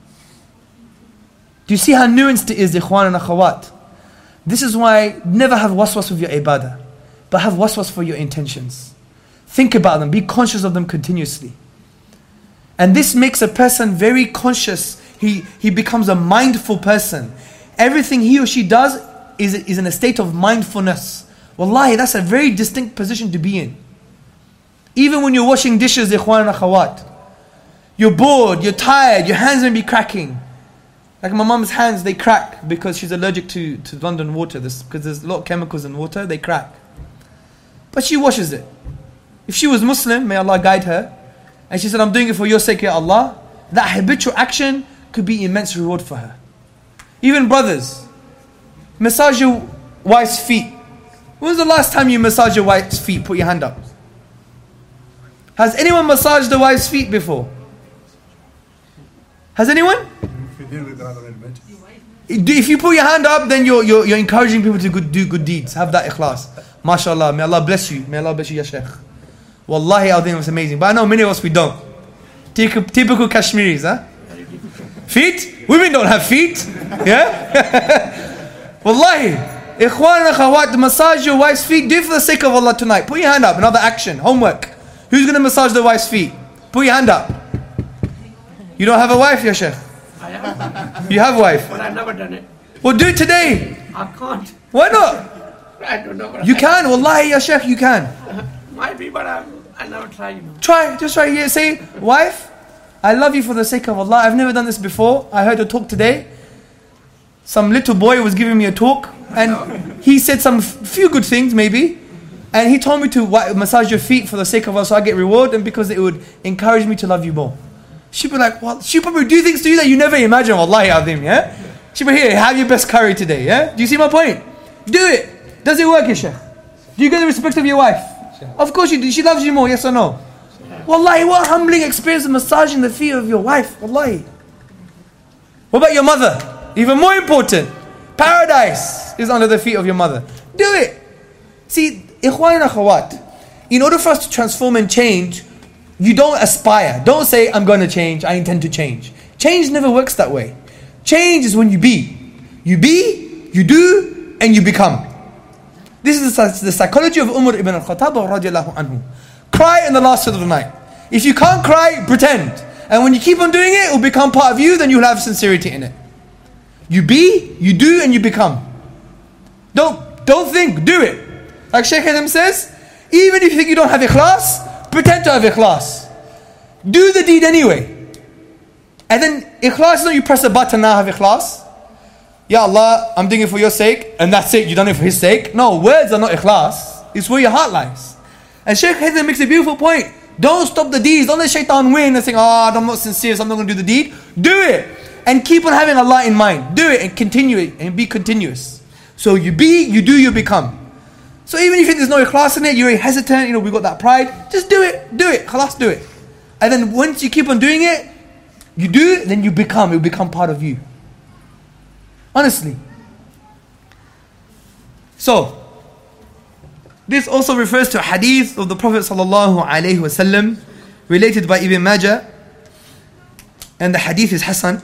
Do you see how nuanced it is, ikhwan and akhawat? This is why never have waswas with your ibadah, but have waswas for your intentions. Think about them, be conscious of them continuously. And this makes a person very conscious. He, he becomes a mindful person. Everything he or she does is, is in a state of mindfulness. Wallahi, that's a very distinct position to be in. Even when you're washing dishes, ikhwan and akhawat, you're bored, you're tired, your hands may be cracking. Like my mum's hands, they crack because she's allergic to, to London water. This, because there's a lot of chemicals in water, they crack. But she washes it. If she was Muslim, may Allah guide her, and she said, I'm doing it for your sake, Ya Allah, that habitual action could be immense reward for her. Even brothers, massage your wife's feet. When was the last time you massaged your wife's feet? Put your hand up. Has anyone massaged the wife's feet before? Has anyone? If you put your hand up, then you're, you're, you're encouraging people to good, do good deeds. Have that ikhlas. MashaAllah, may Allah bless you. May Allah bless you, Ya Shaykh. Wallahi, I think it's amazing. But I know many of us, we don't. Typical Kashmiris, huh? Feet? Women don't have feet. Yeah? Wallahi. Ikhwan and akhawat, massage your wife's feet. Do it for the sake of Allah tonight. Put your hand up. Another action. Homework. Who's going to massage the wife's feet? Put your hand up. You don't have a wife, Ya Shaykh? I have. You have a wife? But I've never done it. Well, do it today. I can't. Why not? I don't know. You can. Wallahi, Ya Shaykh, you can. Might be, but I, I never try, you know. Try, just try here. Say, wife, I love you for the sake of Allah. I've never done this before. I heard a talk today. Some little boy was giving me a talk, and he said some f- few good things, maybe. And he told me to wa- massage your feet for the sake of Allah, so I get reward, and because it would encourage me to love you more. She'd be like, well, she'd probably do things to you that you never imagine. Wallahi azim, yeah? She'd be here, have your best curry today, yeah? Do you see my point? Do it. Does it work, Ya Shaykh? Do you get the respect of your wife? Of course you do. She loves you more, yes or no? Wallahi, what a humbling experience of massaging the feet of your wife. Wallahi. What about your mother? Even more important. Paradise is under the feet of your mother. Do it. See, ikhwan and akhawat, in order for us to transform and change, you don't aspire. Don't say, I'm going to change, I intend to change. Change never works that way. Change is when you be. You be, you do, and you become. This is the psychology of Umar ibn al-Khattab radiallahu anhu. Cry in the last third of the night. If you can't cry, pretend. And when you keep on doing it, it will become part of you, then you'll have sincerity in it. You be, you do, and you become. Don't, don't think, do it. Like Shaykh Adam says, even if you think you don't have ikhlas, pretend to have ikhlas. Do the deed anyway. And then ikhlas is not you press a button now have ikhlas. Ya Allah, I'm doing it for your sake, and that's it, you've done it for his sake. No, words are not ikhlas. It's where your heart lies. And Shaykh Hadan makes a beautiful point. Don't stop the deeds. Don't let shaitan win and say, oh, I'm not sincere, so I'm not going to do the deed. Do it. And keep on having Allah in mind. Do it and continue it and be continuous. So you be, you do, you become. So even if you think there's no ikhlas in it, you're hesitant, you know, we got that pride, just do it, do it, khalas, do it. And then once you keep on doing it, you do it, then you become, it will become part of you. Honestly. So, this also refers to a hadith of the Prophet sallallahu alaihi wasallam, related by Ibn Majah, and the hadith is Hasan.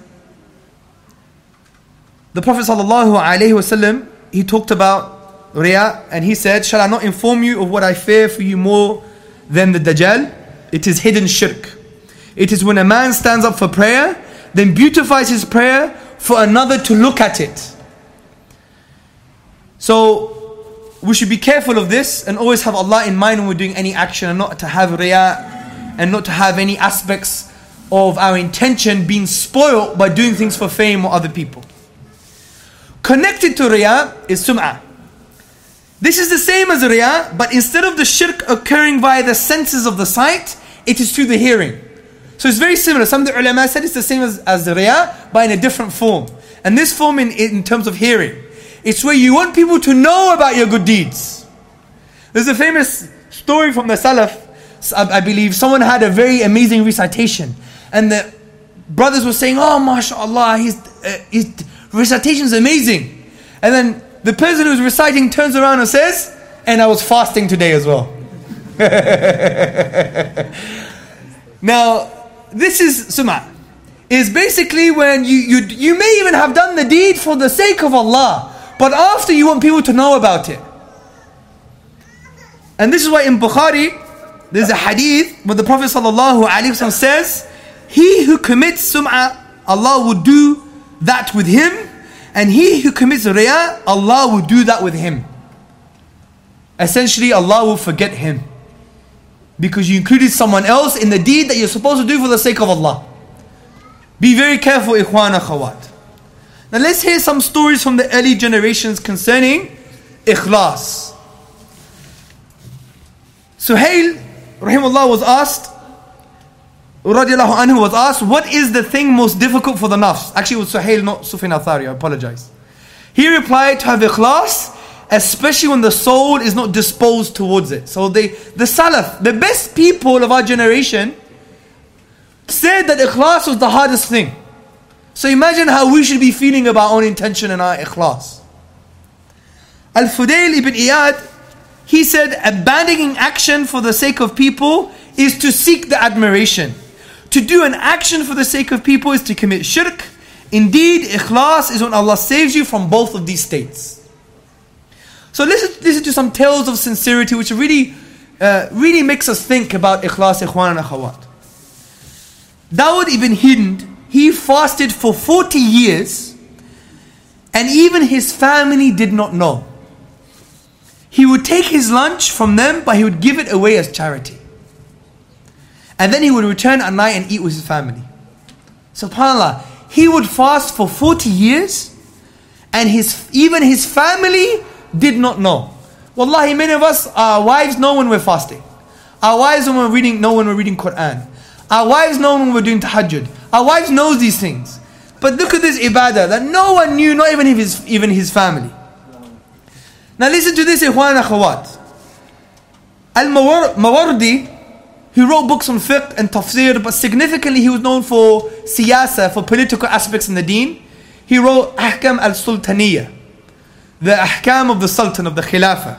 The Prophet sallallahu alaihi wasallam, he talked about riya, and he said, "Shall I not inform you of what I fear for you more than the Dajjal? It is hidden shirk. It is when a man stands up for prayer, then beautifies his prayer for another to look at it." So, we should be careful of this and always have Allah in mind when we're doing any action, and not to have riya, and not to have any aspects of our intention being spoiled by doing things for fame or other people. Connected to riya is sum'ah. This is the same as riya, but instead of the shirk occurring via the senses of the sight, it is through the hearing. So it's very similar. Some of the ulama said it's the same as, as the riya, but in a different form. And this form in, in terms of hearing, it's where you want people to know about your good deeds. There's a famous story from the Salaf, I, I believe. Someone had a very amazing recitation, and the brothers were saying, "Oh, mashallah, his, uh, his recitation is amazing." And then the person who's reciting turns around and says, "And I was fasting today as well." Now, this is sum'ah. It's basically when you, you you may even have done the deed for the sake of Allah, but after you want people to know about it. And this is why in Bukhari, there's a hadith where the Prophet ﷺ says, "He who commits sum'ah, Allah will do that with him, and he who commits riya, Allah will do that with him." Essentially, Allah will forget him, because you included someone else in the deed that you're supposed to do for the sake of Allah. Be very careful, ikhwan akhawat. Now let's hear some stories from the early generations concerning ikhlas. Suhail, rahimahullah, was asked, radiallahu anhu was asked, what is the thing most difficult for the nafs? Actually, it was Suhail, not Sufyan al-Thawri, I apologize. He replied, to have ikhlas, especially when the soul is not disposed towards it. So they, the Salaf, the best people of our generation, said that ikhlas was the hardest thing. So imagine how we should be feeling about our own intention and our ikhlas. Al-Fudayl ibn Iyad, he said, abandoning action for the sake of people is to seek the admiration. To do an action for the sake of people is to commit shirk. Indeed, ikhlas is when Allah saves you from both of these states. So listen, listen to some tales of sincerity which really, uh, really makes us think about ikhlas, ikhwan and akhawat. Dawud ibn Hind, he fasted for forty years, and even his family did not know. He would take his lunch from them, but he would give it away as charity. And then he would return at night and eat with his family. SubhanAllah, he would fast for forty years, and his even his family did not know. Wallahi, many of us, our wives know when we're fasting. Our wives when we're reading, know when we're reading Quran. Our wives know when we're doing tahajjud. Our wives knows these things. But look at this ibadah that no one knew, not even his, even his family. Now listen to this, ikhwan and akhawat. Al-Mawardi, he wrote books on fiqh and tafsir, but significantly he was known for siyasa, for political aspects in the deen. He wrote Ahkam al-Sultaniyya, the ahkam of the sultan, of the khilafah.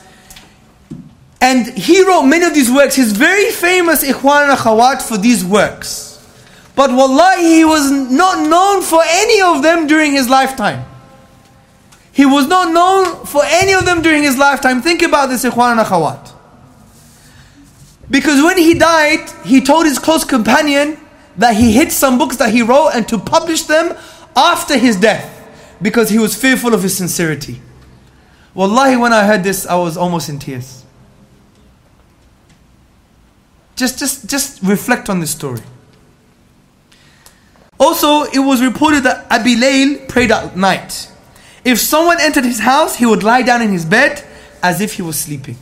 And he wrote many of these works. He's very famous, ikhwan and akhawat, for these works. But wallahi, he was not known for any of them during his lifetime. He was not known for any of them during his lifetime. Think about this, ikhwan and akhawat. Because when he died, he told his close companion that he hid some books that he wrote and to publish them after his death, because he was fearful of his sincerity. Wallahi, when I heard this, I was almost in tears. Just, just, just reflect on this story. Also, it was reported that Abi Layl prayed at night. If someone entered his house, he would lie down in his bed as if he was sleeping.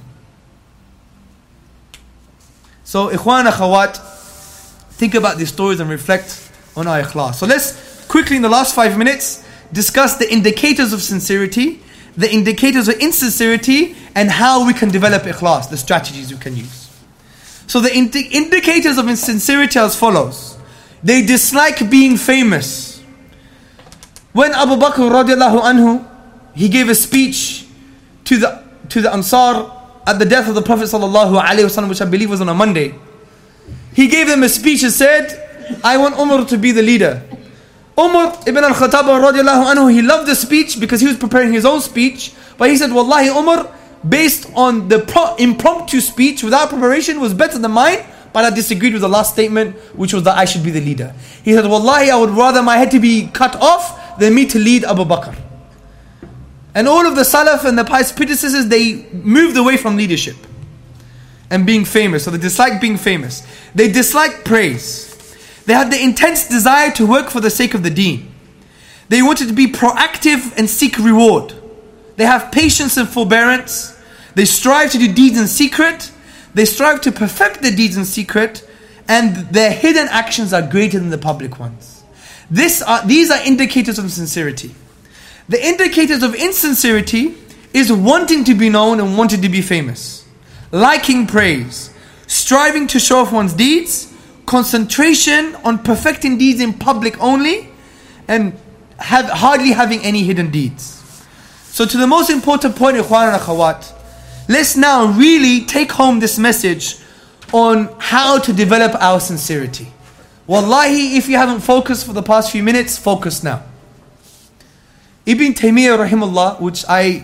So, ikhwan and akhawat, think about these stories and reflect on our ikhlas. So let's quickly, in the last five minutes, discuss the indicators of sincerity the indicators of insincerity, and how we can develop ikhlas, the strategies we can use. So the indi- indicators of insincerity are as follows. They dislike being famous. When Abu Bakr radiallahu anhu, he gave a speech to the to the Ansar at the death of the Prophet sallallahu alaihi wasallam, which I believe was on a Monday. He gave them a speech and said, I want Umar to be the leader. Umar ibn al-Khattab radiallahu anhu, he loved the speech because he was preparing his own speech. But he said, Wallahi Umar, based on the pro- impromptu speech without preparation was better than mine. But I disagreed with the last statement, which was that I should be the leader. He said, Wallahi, I would rather my head to be cut off than me to lead Abu Bakr. And all of the Salaf and the pious predecessors, they moved away from leadership and being famous. So they dislike being famous. They dislike praise. They had the intense desire to work for the sake of the deen. They wanted to be proactive and seek reward. They have patience and forbearance. They strive to do deeds in secret. They strive to perfect the deeds in secret. And their hidden actions are greater than the public ones. This are, these are indicators of sincerity. The indicators of insincerity is wanting to be known and wanting to be famous. Liking praise. Striving to show off one's deeds. Concentration on perfecting deeds in public only, and have hardly having any hidden deeds. So to the most important point, ikhwan and akhawat, let's now really take home this message on how to develop our sincerity. Wallahi, if you haven't focused for the past few minutes, focus now. Ibn Taymiyyah rahimahullah, which I,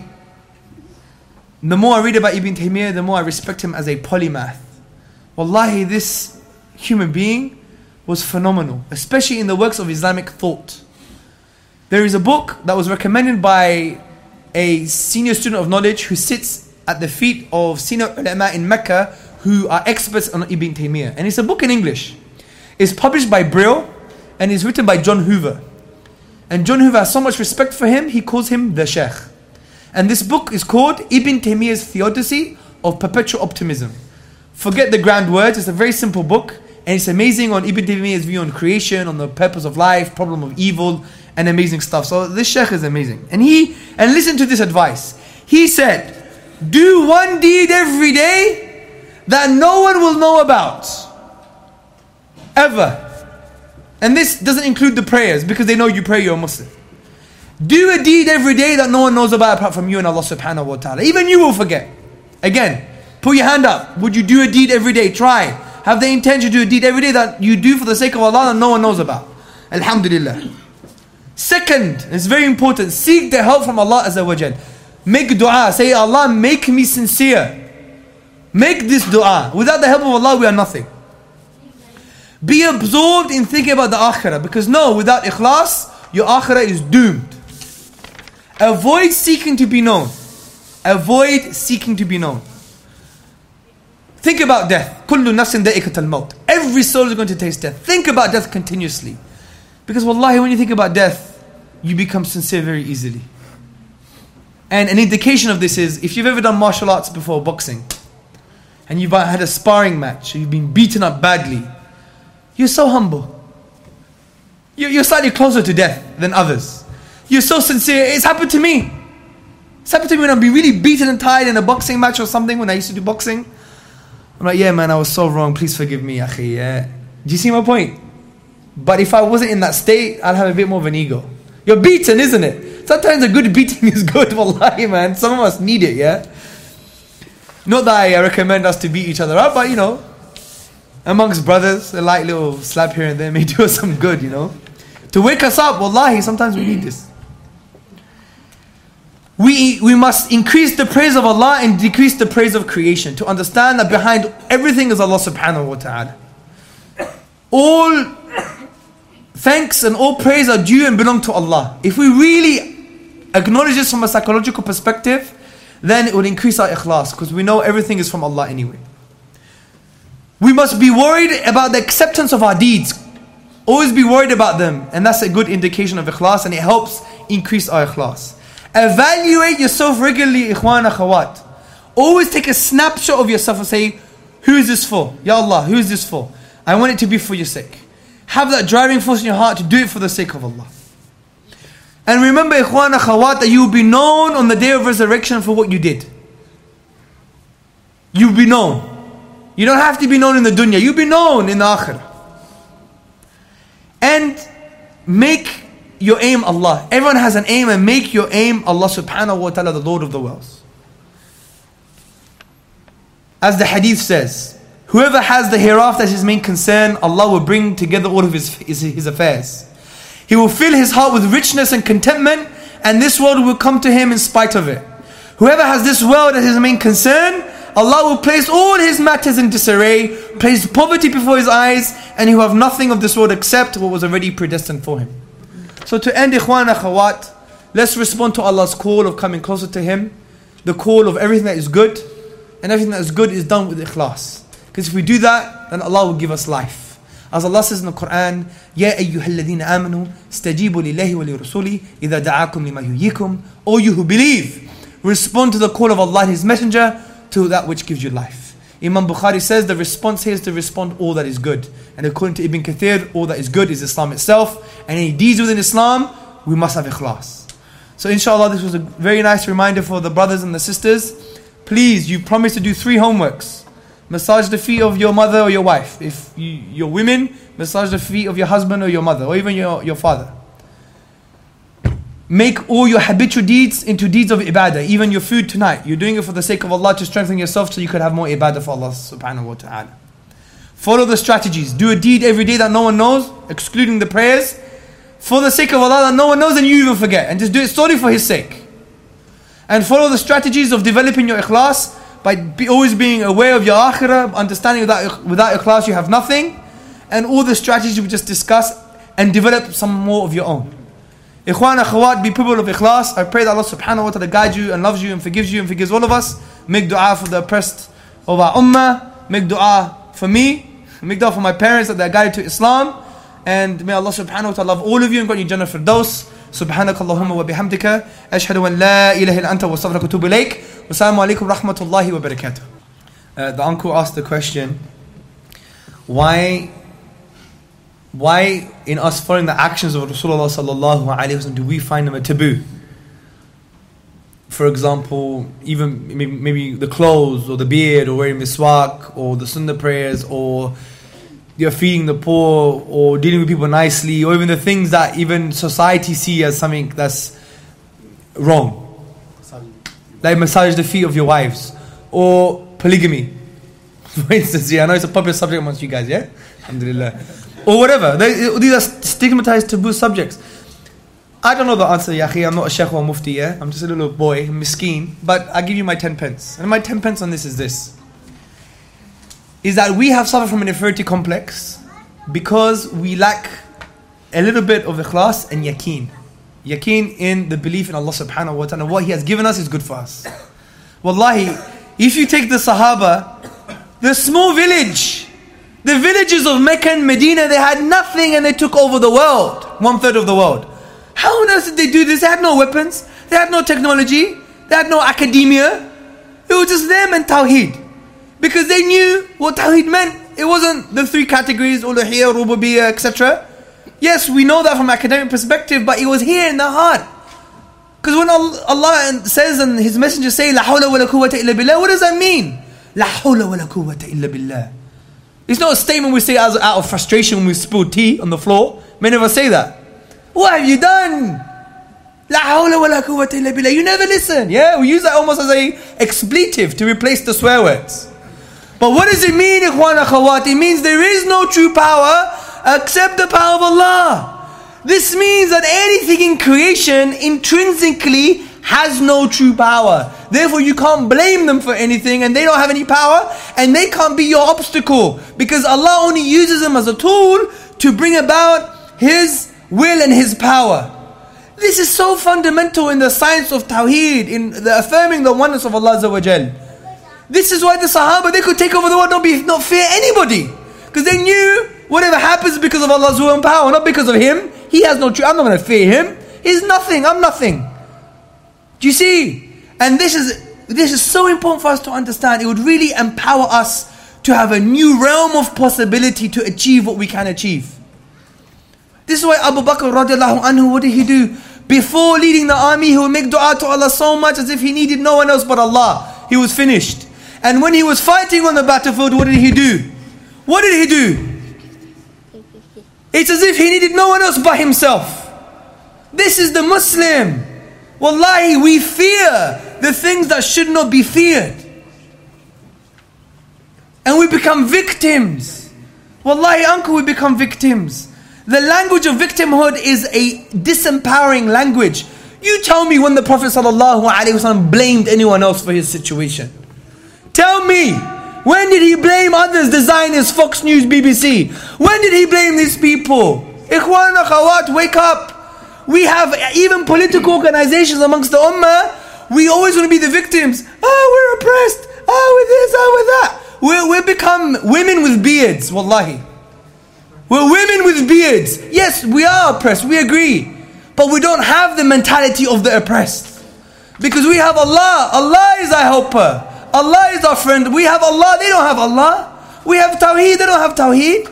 the more I read about Ibn Taymiyyah, the more I respect him as a polymath. Wallahi, this human being was phenomenal, especially in the works of Islamic thought. There is a book that was recommended by a senior student of knowledge who sits at the feet of senior ulama in Mecca who are experts on Ibn Taymiyyah. And it's a book in English. It's published by Brill and is written by John Hoover. And John Hoover has so much respect for him, he calls him the Sheikh. And this book is called Ibn Taymiyyah's Theodicy of Perpetual Optimism. Forget the grand words, it's a very simple book. And it's amazing on Ibn Taymiyyah's view on creation, on the purpose of life, problem of evil, and amazing stuff. So this Sheikh is amazing. And he, and listen to this advice. He said, do one deed every day that no one will know about. Ever. And this doesn't include the prayers, because they know you pray, you're a Muslim. Do a deed every day that no one knows about apart from you and Allah subhanahu wa ta'ala. Even you will forget. Again, put your hand up. Would you do a deed every day? Try. Have the intention to do a deed every day that you do for the sake of Allah that no one knows about. Alhamdulillah. Second, it's very important, seek the help from Allah Azza wa Jal. Make dua. Say, Allah, make me sincere. Make this dua. Without the help of Allah, we are nothing. Be absorbed in thinking about the akhirah. Because no, without ikhlas, your akhirah is doomed. Avoid seeking to be known. Avoid seeking to be known. Think about death. كُلُّ نَفْسٍ ذَائِقَةَ الْمَوْتِ. Every soul is going to taste death. Think about death continuously. Because wallahi, when you think about death, you become sincere very easily. And an indication of this is, if you've ever done martial arts before, boxing, and you've had a sparring match, or you've been beaten up badly, you're so humble. You're slightly closer to death than others. You're so sincere. It's happened to me. It's happened to me when I've been really beaten and tired in a boxing match or something, when I used to do boxing. I'm like, yeah man, I was so wrong, please forgive me, akhi. Yeah. Do you see my point? But if I wasn't in that state, I'd have a bit more of an ego. You're beaten, isn't it? Sometimes a good beating is good, wallahi man. Some of us need it, yeah? Not that I recommend us to beat each other up, but you know, amongst brothers, a light little slap here and there may do us some good, you know? To wake us up, wallahi, sometimes we need this. We, we must increase the praise of Allah and decrease the praise of creation. To understand that behind everything is Allah subhanahu wa ta'ala. All thanks and all praise are due and belong to Allah. If we really acknowledge this from a psychological perspective, then it will increase our ikhlas, because we know everything is from Allah anyway. We must be worried about the acceptance of our deeds. Always be worried about them, and that's a good indication of ikhlas, and it helps increase our ikhlas. Evaluate yourself regularly, ikhwan, akhawat. Always take a snapshot of yourself and say, who is this for? Ya Allah, who is this for? I want it to be for your sake. Have that driving force in your heart to do it for the sake of Allah. And remember, ikhwan akhawat, that you will be known on the day of resurrection for what you did. You'll be known. You don't have to be known in the dunya. You'll be known in the akhirah. And make your aim Allah. Everyone has an aim, and make your aim Allah subhanahu wa ta'ala, the Lord of the worlds. As the hadith says, whoever has the hereafter as his main concern, Allah will bring together all of his, his, his affairs. He will fill his heart with richness and contentment, and this world will come to him in spite of it. Whoever has this world as his main concern, Allah will place all his matters in disarray, place poverty before his eyes, and he will have nothing of this world except what was already predestined for him. So to end, ikhwan akhawat, let's respond to Allah's call of coming closer to Him, the call of everything that is good, and everything that is good is done with ikhlas. Because if we do that, then Allah will give us life. As Allah says in the Quran, Ya ayyuhalladhina amanu, stajibu lillahi wa lirasuli, idha da'akum lima yuhyikum. O you who believe, respond to the call of Allah and His Messenger, to that which gives you life. Imam Bukhari says the response here is to respond all that is good. And according to Ibn Kathir, all that is good is Islam itself. And any deeds within Islam, we must have ikhlas. So inshallah, this was a very nice reminder for the brothers and the sisters. Please, you promise to do three homeworks. Massage the feet of your mother or your wife. If you, you're women, massage the feet of your husband or your mother, or even your, your father. Make all your habitual deeds into deeds of ibadah. Even your food tonight, you're doing it for the sake of Allah, to strengthen yourself so you could have more ibadah for Allah subhanahu wa ta'ala. Follow the strategies. Do a deed every day that no one knows, excluding the prayers, for the sake of Allah that no one knows, and you even forget. And just do it solely for His sake. And follow the strategies of developing your ikhlas by be, always being aware of your akhirah, understanding that without ikhlas you have nothing. And all the strategies we just discussed, and develop some more of your own. Ikhwan, akhawat, be people of ikhlas. I pray that Allah subhanahu wa ta'ala guides you and loves you and forgives you and forgives all of us. Make dua for the oppressed of our ummah. Make dua for me. Make dua for my parents that they are guided to Islam. And may Allah subhanahu wa ta'ala love all of you and grant you Jannah Firdaus. سبحانك اللهم وبحمدك أشهد أن لا إله إلا أنت وأستغفرك وأتوب إليك والسلام عليكم ورحمة الله وبركاته. Uh, the uncle asked the question, why why in us following the actions of Rasulullah sallallahu alaihi wasallam do we find them a taboo? For example, even maybe, maybe the clothes or the beard or wearing miswak or the sunnah prayers or you're feeding the poor or dealing with people nicely, or even the things that even society see as something that's wrong. Like massage the feet of your wives. Or polygamy. For instance, yeah, I know it's a popular subject amongst you guys, yeah? Alhamdulillah. Or whatever. They, these are stigmatized taboo subjects. I don't know the answer, Yahi. I'm not a sheikh or a mufti, yeah? I'm just a little boy, miskeen. But I give you my ten pence. And my ten pence on this is this. Is that we have suffered from an inferiority complex because we lack a little bit of ikhlas and yaqeen. Yaqeen in the belief in Allah subhanahu wa ta'ala. What He has given us is good for us. Wallahi, if you take the Sahaba, the small village, the villages of Mecca and Medina, they had nothing and they took over the world. One third of the world. How on earth did they do this? They had no weapons. They had no technology. They had no academia. It was just them and Tawheed. Because they knew what Tawheed meant. It wasn't the three categories, uluhiyya, rububiyyah, et cetera. Yes, we know that from academic perspective, but it was here in the heart. Because when Allah says and His Messenger say, La hawla wa la quwwata illa billah, what does that mean? La hawla wa la quwwata illa billah. It's not a statement we say out of frustration when we spill tea on the floor. Many of us say that. What have you done? La hawla wa la quwwata illa billah. You never listen. Yeah, we use that almost as a expletive to replace the swear words. But what does it mean, ikhwan akhawat? It means there is no true power except the power of Allah. This means that anything in creation intrinsically has no true power. Therefore you can't blame them for anything, and they don't have any power, and they can't be your obstacle, because Allah only uses them as a tool to bring about His will and His power. This is so fundamental in the science of Tawheed, in the affirming the oneness of Allah Azza wa Jal. This is why the Sahaba, they could take over the world, not be, not fear anybody. Because they knew whatever happens is because of Allah's will and power, not because of Him. He has no truth. I'm not going to fear Him. He's nothing. I'm nothing. Do you see? And this is this is so important for us to understand. It would really empower us to have a new realm of possibility to achieve what we can achieve. This is why Abu Bakr radiallahu anhu, what did he do? Before leading the army, he would make dua to Allah so much as if he needed no one else but Allah. He was finished. And when he was fighting on the battlefield, what did he do? What did he do? It's as if he needed no one else but himself. This is the Muslim. Wallahi, we fear the things that should not be feared. And we become victims. Wallahi, uncle, we become victims. The language of victimhood is a disempowering language. You tell me when the Prophet ﷺ blamed anyone else for his situation. Tell me, when did he blame others, designers, Fox News, B B C? When did he blame these people? Ikhwan, akhawat, wake up. We have even political organizations amongst the ummah. We always want to be the victims. Oh, we're oppressed. Oh, with this, oh, with that. We're, we become women with beards, wallahi. We're women with beards. Yes, we are oppressed, we agree. But we don't have the mentality of the oppressed. Because we have Allah. Allah is our helper. Allah is our friend. We have Allah, they don't have Allah. We have Tawheed, they don't have Tawheed.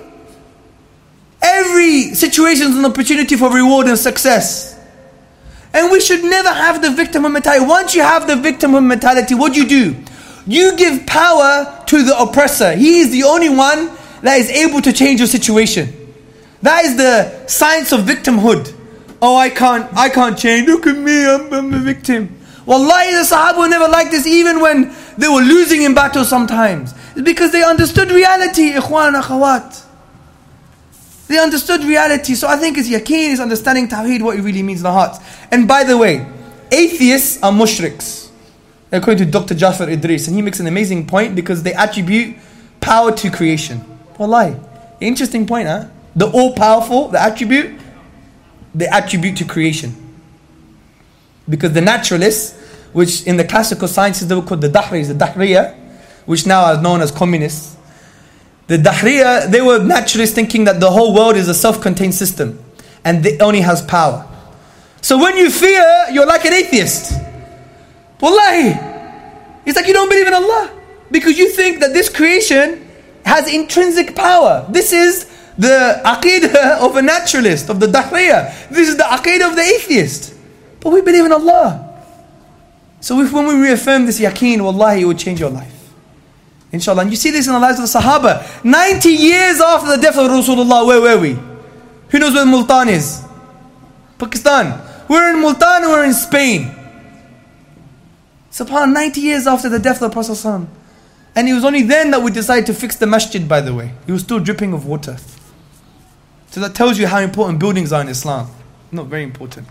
Every situation is an opportunity for reward and success. And we should never have the victimhood mentality. Once you have the victimhood mentality, what do you do? You give power to the oppressor. He is the only one that is able to change your situation. That is the science of victimhood. Oh, I can't, I can't change. Look at me, I'm, I'm a victim. Wallahi, the Sahaba were never like this, even when they were losing in battle sometimes. It's because they understood reality, ikhwan, akhawat. They understood reality. So I think it's yaqeen, it's understanding Tawheed, what it really means in the heart. And by the way, atheists are mushriks, according to Doctor Jafar Idris. And he makes an amazing point because they attribute power to creation. Wallahi, interesting point, huh? The all-powerful, the attribute, they attribute to creation. Because the naturalists, which in the classical sciences they were called the Dahris, the Dahriya, which now are known as communists. The Dahriya, they were naturalists thinking that the whole world is a self-contained system and it only has power. So when you fear, you're like an atheist. Wallahi, it's like you don't believe in Allah because you think that this creation has intrinsic power. This is the aqidah of a naturalist, of the Dahriya. This is the aqidah of the atheist. But we believe in Allah. So if when we reaffirm this yaqeen, wallahi, it will change your life. Inshallah. And you see this in the lives of the Sahaba. ninety years after the death of Rasulullah, where were we? Who knows where Multan is? Pakistan. We're in Multan and we're in Spain. SubhanAllah, ninety years after the death of the Prophet ﷺ. And it was only then that we decided to fix the masjid, by the way. It was still dripping of water. So that tells you how important buildings are in Islam. Not very important.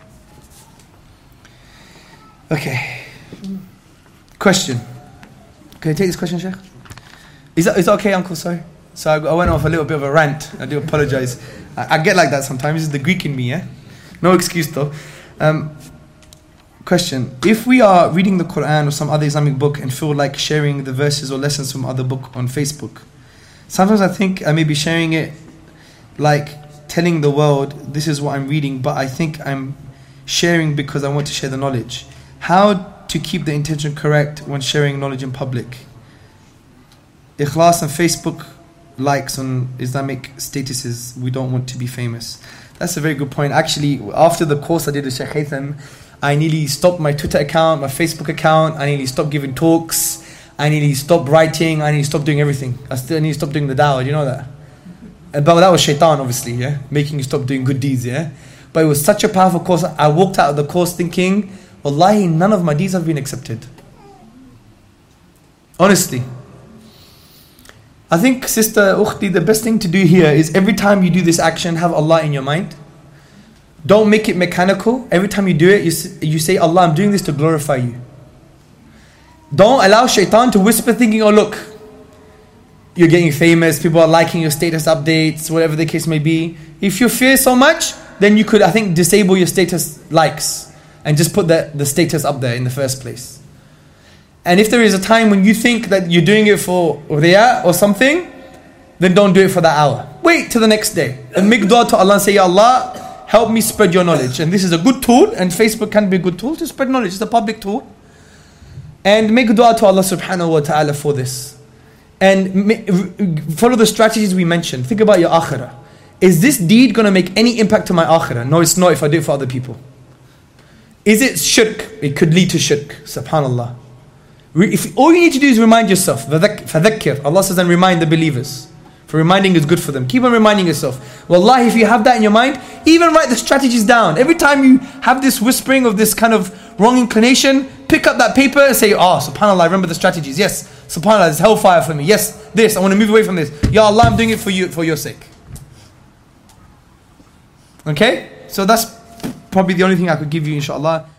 Okay. Question. Can you take this question, Sheikh? Is that, is that okay, Uncle? Sorry. So I, I went off a little bit of a rant. I do apologize. I, I get like that sometimes. This is the Greek in me, yeah? No excuse though. Um, question. If we are reading the Quran or some other Islamic book and feel like sharing the verses or lessons from other book on Facebook, sometimes I think I may be sharing it like telling the world, this is what I'm reading, but I think I'm sharing because I want to share the knowledge. How to keep the intention correct when sharing knowledge in public? Ikhlas and Facebook likes on Islamic statuses, we don't want to be famous. That's a very good point. Actually, after the course I did with Sheikh Haytham, I nearly stopped my Twitter account, my Facebook account, I nearly stopped giving talks, I nearly stopped writing, I nearly stopped doing everything. I still need to stop doing the dawah, do you know that? But that was shaitan, obviously, yeah? Making you stop doing good deeds, yeah? But it was such a powerful course. I walked out of the course thinking, wallahi, none of my deeds have been accepted. Honestly. I think, Sister Ukhti, the best thing to do here is every time you do this action, have Allah in your mind. Don't make it mechanical. Every time you do it, you, you say, Allah, I'm doing this to glorify you. Don't allow shaitan to whisper thinking, oh look, you're getting famous, people are liking your status updates, whatever the case may be. If you fear so much, then you could, I think, disable your status likes and just put the, the status up there in the first place. And if there is a time when you think that you're doing it for riya or something, then don't do it for that hour. Wait till the next day and make dua to Allah and say, Ya Allah, help me spread your knowledge. And this is a good tool, and Facebook can be a good tool to spread knowledge. It's a public tool. And make dua to Allah subhanahu wa ta'ala for this. And follow the strategies we mentioned. Think about your akhirah. Is this deed going to make any impact to my akhirah? No, it's not if I do it for other people. Is it shirk? It could lead to shirk. Subhanallah. If all you need to do is remind yourself, فَذَكِّرْ. Allah says, and remind the believers. For reminding is good for them. Keep on reminding yourself. Wallahi, if you have that in your mind, even write the strategies down. Every time you have this whispering of this kind of wrong inclination, pick up that paper and say, oh, subhanAllah, I remember the strategies. Yes, subhanAllah, it's hellfire for me. Yes, this, I want to move away from this. Ya Allah, I'm doing it for you, for your sake. Okay? So that's probably the only thing I could give you, inshallah.